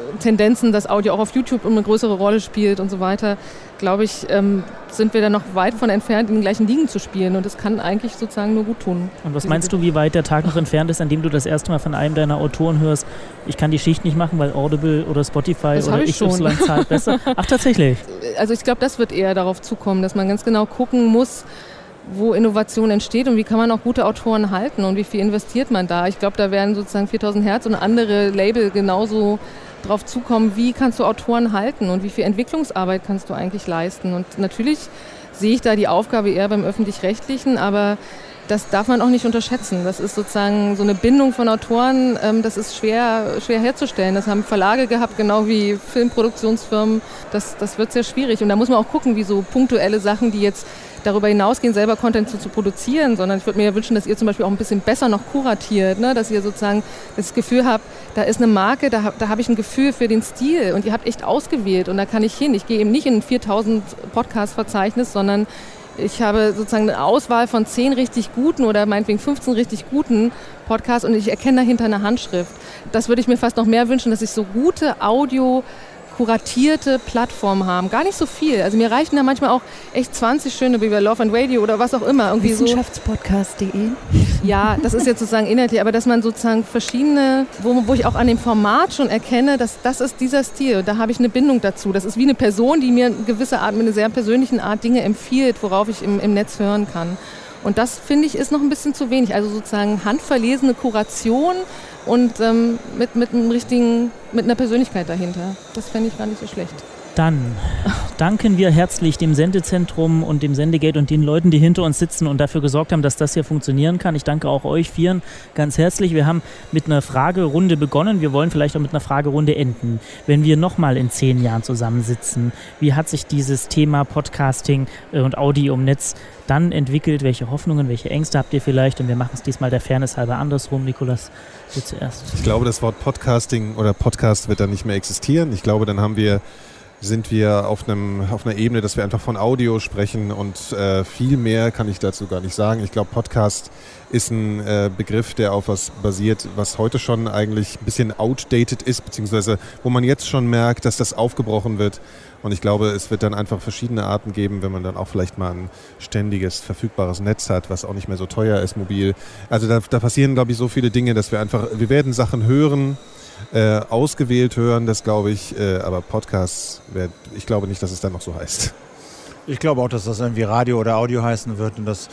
Tendenzen, dass Audio auch auf YouTube eine größere Rolle spielt und so weiter, glaube ich, ähm, sind wir da noch weit von entfernt, in den gleichen Ligen zu spielen. Und das kann eigentlich sozusagen nur gut tun. Und was meinst du, wie weit der Tag noch entfernt ist, an dem du das erste Mal von einem deiner Autoren hörst, ich kann die Schicht nicht machen, weil Audible oder Spotify das oder X Y zahlt besser? Ach, tatsächlich? Also ich glaube, das wird eher darauf zukommen, dass man ganz genau gucken muss, wo Innovation entsteht und wie kann man auch gute Autoren halten und wie viel investiert man da. Ich glaube, da werden sozusagen viertausend Hertz und andere Label genauso drauf zukommen, wie kannst du Autoren halten und wie viel Entwicklungsarbeit kannst du eigentlich leisten. Und natürlich sehe ich da die Aufgabe eher beim Öffentlich-Rechtlichen, aber das darf man auch nicht unterschätzen. Das ist sozusagen so eine Bindung von Autoren, ähm, das ist schwer, schwer herzustellen. Das haben Verlage gehabt, genau wie Filmproduktionsfirmen. Das, das wird sehr schwierig. Und da muss man auch gucken, wie so punktuelle Sachen, die jetzt darüber hinausgehen, selber Content zu, zu produzieren, sondern ich würde mir ja wünschen, dass ihr zum Beispiel auch ein bisschen besser noch kuratiert, ne? Dass ihr sozusagen das Gefühl habt, da ist eine Marke, da, da habe ich ein Gefühl für den Stil und ihr habt echt ausgewählt und da kann ich hin. Ich gehe eben nicht in ein viertausend Podcast-Verzeichnis, sondern ich habe sozusagen eine Auswahl von zehn richtig guten oder meinetwegen fünfzehn richtig guten Podcasts und ich erkenne dahinter eine Handschrift. Das würde ich mir fast noch mehr wünschen, dass ich so gute Audio kuratierte Plattformen haben. Gar nicht so viel. Also mir reichen da manchmal auch echt zwanzig schöne, wie bei Love and Radio oder was auch immer. Irgendwie Wissenschaftspodcast punkt de Ja, das ist jetzt sozusagen inhaltlich, aber dass man sozusagen verschiedene, wo, wo ich auch an dem Format schon erkenne, dass das ist dieser Stil. Da habe ich eine Bindung dazu. Das ist wie eine Person, die mir eine gewisse Art, mit einer sehr persönlichen Art Dinge empfiehlt, worauf ich im, im Netz hören kann. Und das, finde ich, ist noch ein bisschen zu wenig. Also sozusagen handverlesene Kuration und ähm, mit, mit, einem richtigen, mit einer Persönlichkeit dahinter. Das fände ich gar nicht so schlecht. Dann danken wir herzlich dem Sendezentrum und dem Sendegate und den Leuten, die hinter uns sitzen und dafür gesorgt haben, dass das hier funktionieren kann. Ich danke auch euch Vieren ganz herzlich. Wir haben mit einer Fragerunde begonnen. Wir wollen vielleicht auch mit einer Fragerunde enden. Wenn wir nochmal in zehn Jahren zusammensitzen, wie hat sich dieses Thema Podcasting und Audio im Netz dann entwickelt? Welche Hoffnungen, welche Ängste habt ihr vielleicht? Und wir machen es diesmal der Fairness halber andersrum. Nikolas, du zuerst. Ich glaube, das Wort Podcasting oder Podcast wird dann nicht mehr existieren. Ich glaube, dann haben wir sind wir auf, einem, auf einer Ebene, dass wir einfach von Audio sprechen und äh, viel mehr kann ich dazu gar nicht sagen. Ich glaube, Podcast ist ein äh, Begriff, der auf was basiert, was heute schon eigentlich ein bisschen outdated ist, beziehungsweise wo man jetzt schon merkt, dass das aufgebrochen wird. Und ich glaube, es wird dann einfach verschiedene Arten geben, wenn man dann auch vielleicht mal ein ständiges, verfügbares Netz hat, was auch nicht mehr so teuer ist, mobil. Also da, da passieren, glaube ich, so viele Dinge, dass wir einfach, wir werden Sachen hören, Äh, ausgewählt hören, das glaube ich, äh, aber Podcasts, wär, ich glaube nicht, dass es dann noch so heißt. Ich glaube auch, dass das irgendwie Radio oder Audio heißen wird und dass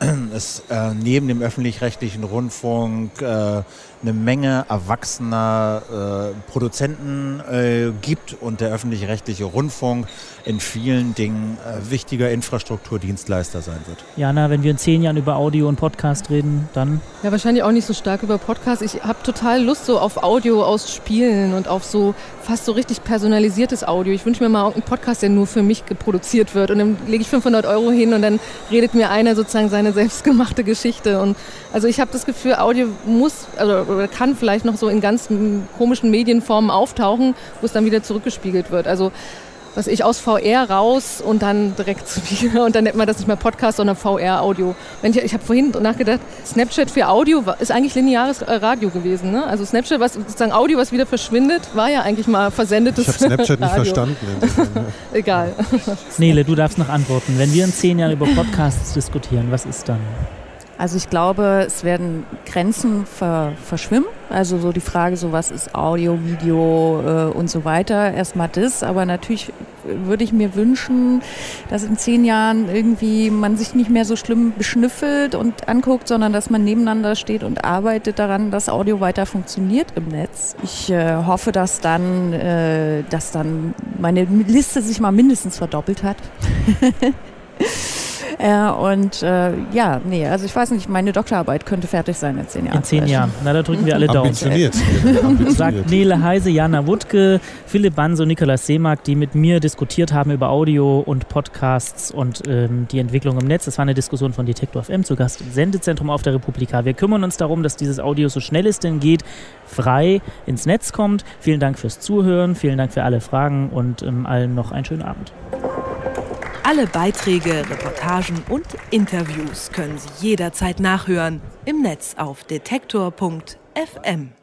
es äh, neben dem öffentlich-rechtlichen Rundfunk äh, eine Menge erwachsener äh, Produzenten äh, gibt und der öffentlich-rechtliche Rundfunk in vielen Dingen äh, wichtiger Infrastrukturdienstleister sein wird. Jana, wenn wir in zehn Jahren über Audio und Podcast reden, dann? Ja, wahrscheinlich auch nicht so stark über Podcast. Ich habe total Lust so auf Audio aus Spielen und auf so fast so richtig personalisiertes Audio. Ich wünsche mir mal einen Podcast, der nur für mich produziert wird und dann lege ich fünfhundert Euro hin und dann redet mir einer sozusagen seine selbstgemachte Geschichte. Und also ich habe das Gefühl, Audio muss also, oder kann vielleicht noch so in ganz komischen Medienformen auftauchen, wo es dann wieder zurückgespiegelt wird. Also was ich aus V R raus und dann direkt zu mir und dann nennt man das nicht mehr Podcast, sondern V R-Audio. Wenn ich ich habe vorhin nachgedacht, Snapchat für Audio ist eigentlich lineares Radio gewesen. Ne? Also Snapchat, was sozusagen Audio, was wieder verschwindet, war ja eigentlich mal versendetes Ich habe Snapchat nicht verstanden. Egal. Nele, du darfst noch antworten. Wenn wir in zehn Jahren über Podcasts diskutieren, was ist dann? Also ich glaube, es werden Grenzen ver- verschwimmen. Also so die Frage, so was ist Audio, Video äh, und so weiter. Erstmal das, aber natürlich würde ich mir wünschen, dass in zehn Jahren irgendwie man sich nicht mehr so schlimm beschnüffelt und anguckt, sondern dass man nebeneinander steht und arbeitet daran, dass Audio weiter funktioniert im Netz. Ich äh, hoffe, dass dann, äh, dass dann meine Liste sich mal mindestens verdoppelt hat. Äh, und äh, ja, nee, also ich weiß nicht, meine Doktorarbeit könnte fertig sein in zehn Jahren. In zehn Jahren. Na, da drücken wir alle Daumen. Ambitioniert. Sagt Nele Heise, Jana Wuttke, Philipp Banse und Nikolas Seemack, die mit mir diskutiert haben über Audio und Podcasts und ähm, die Entwicklung im Netz. Das war eine Diskussion von Detektor F M, zu Gast im Sendezentrum auf der Republika. Wir kümmern uns darum, dass dieses Audio so schnell es denn geht, frei ins Netz kommt. Vielen Dank fürs Zuhören, vielen Dank für alle Fragen und ähm, allen noch einen schönen Abend. Alle Beiträge, Reportagen und Interviews können Sie jederzeit nachhören im Netz auf detektor punkt f m.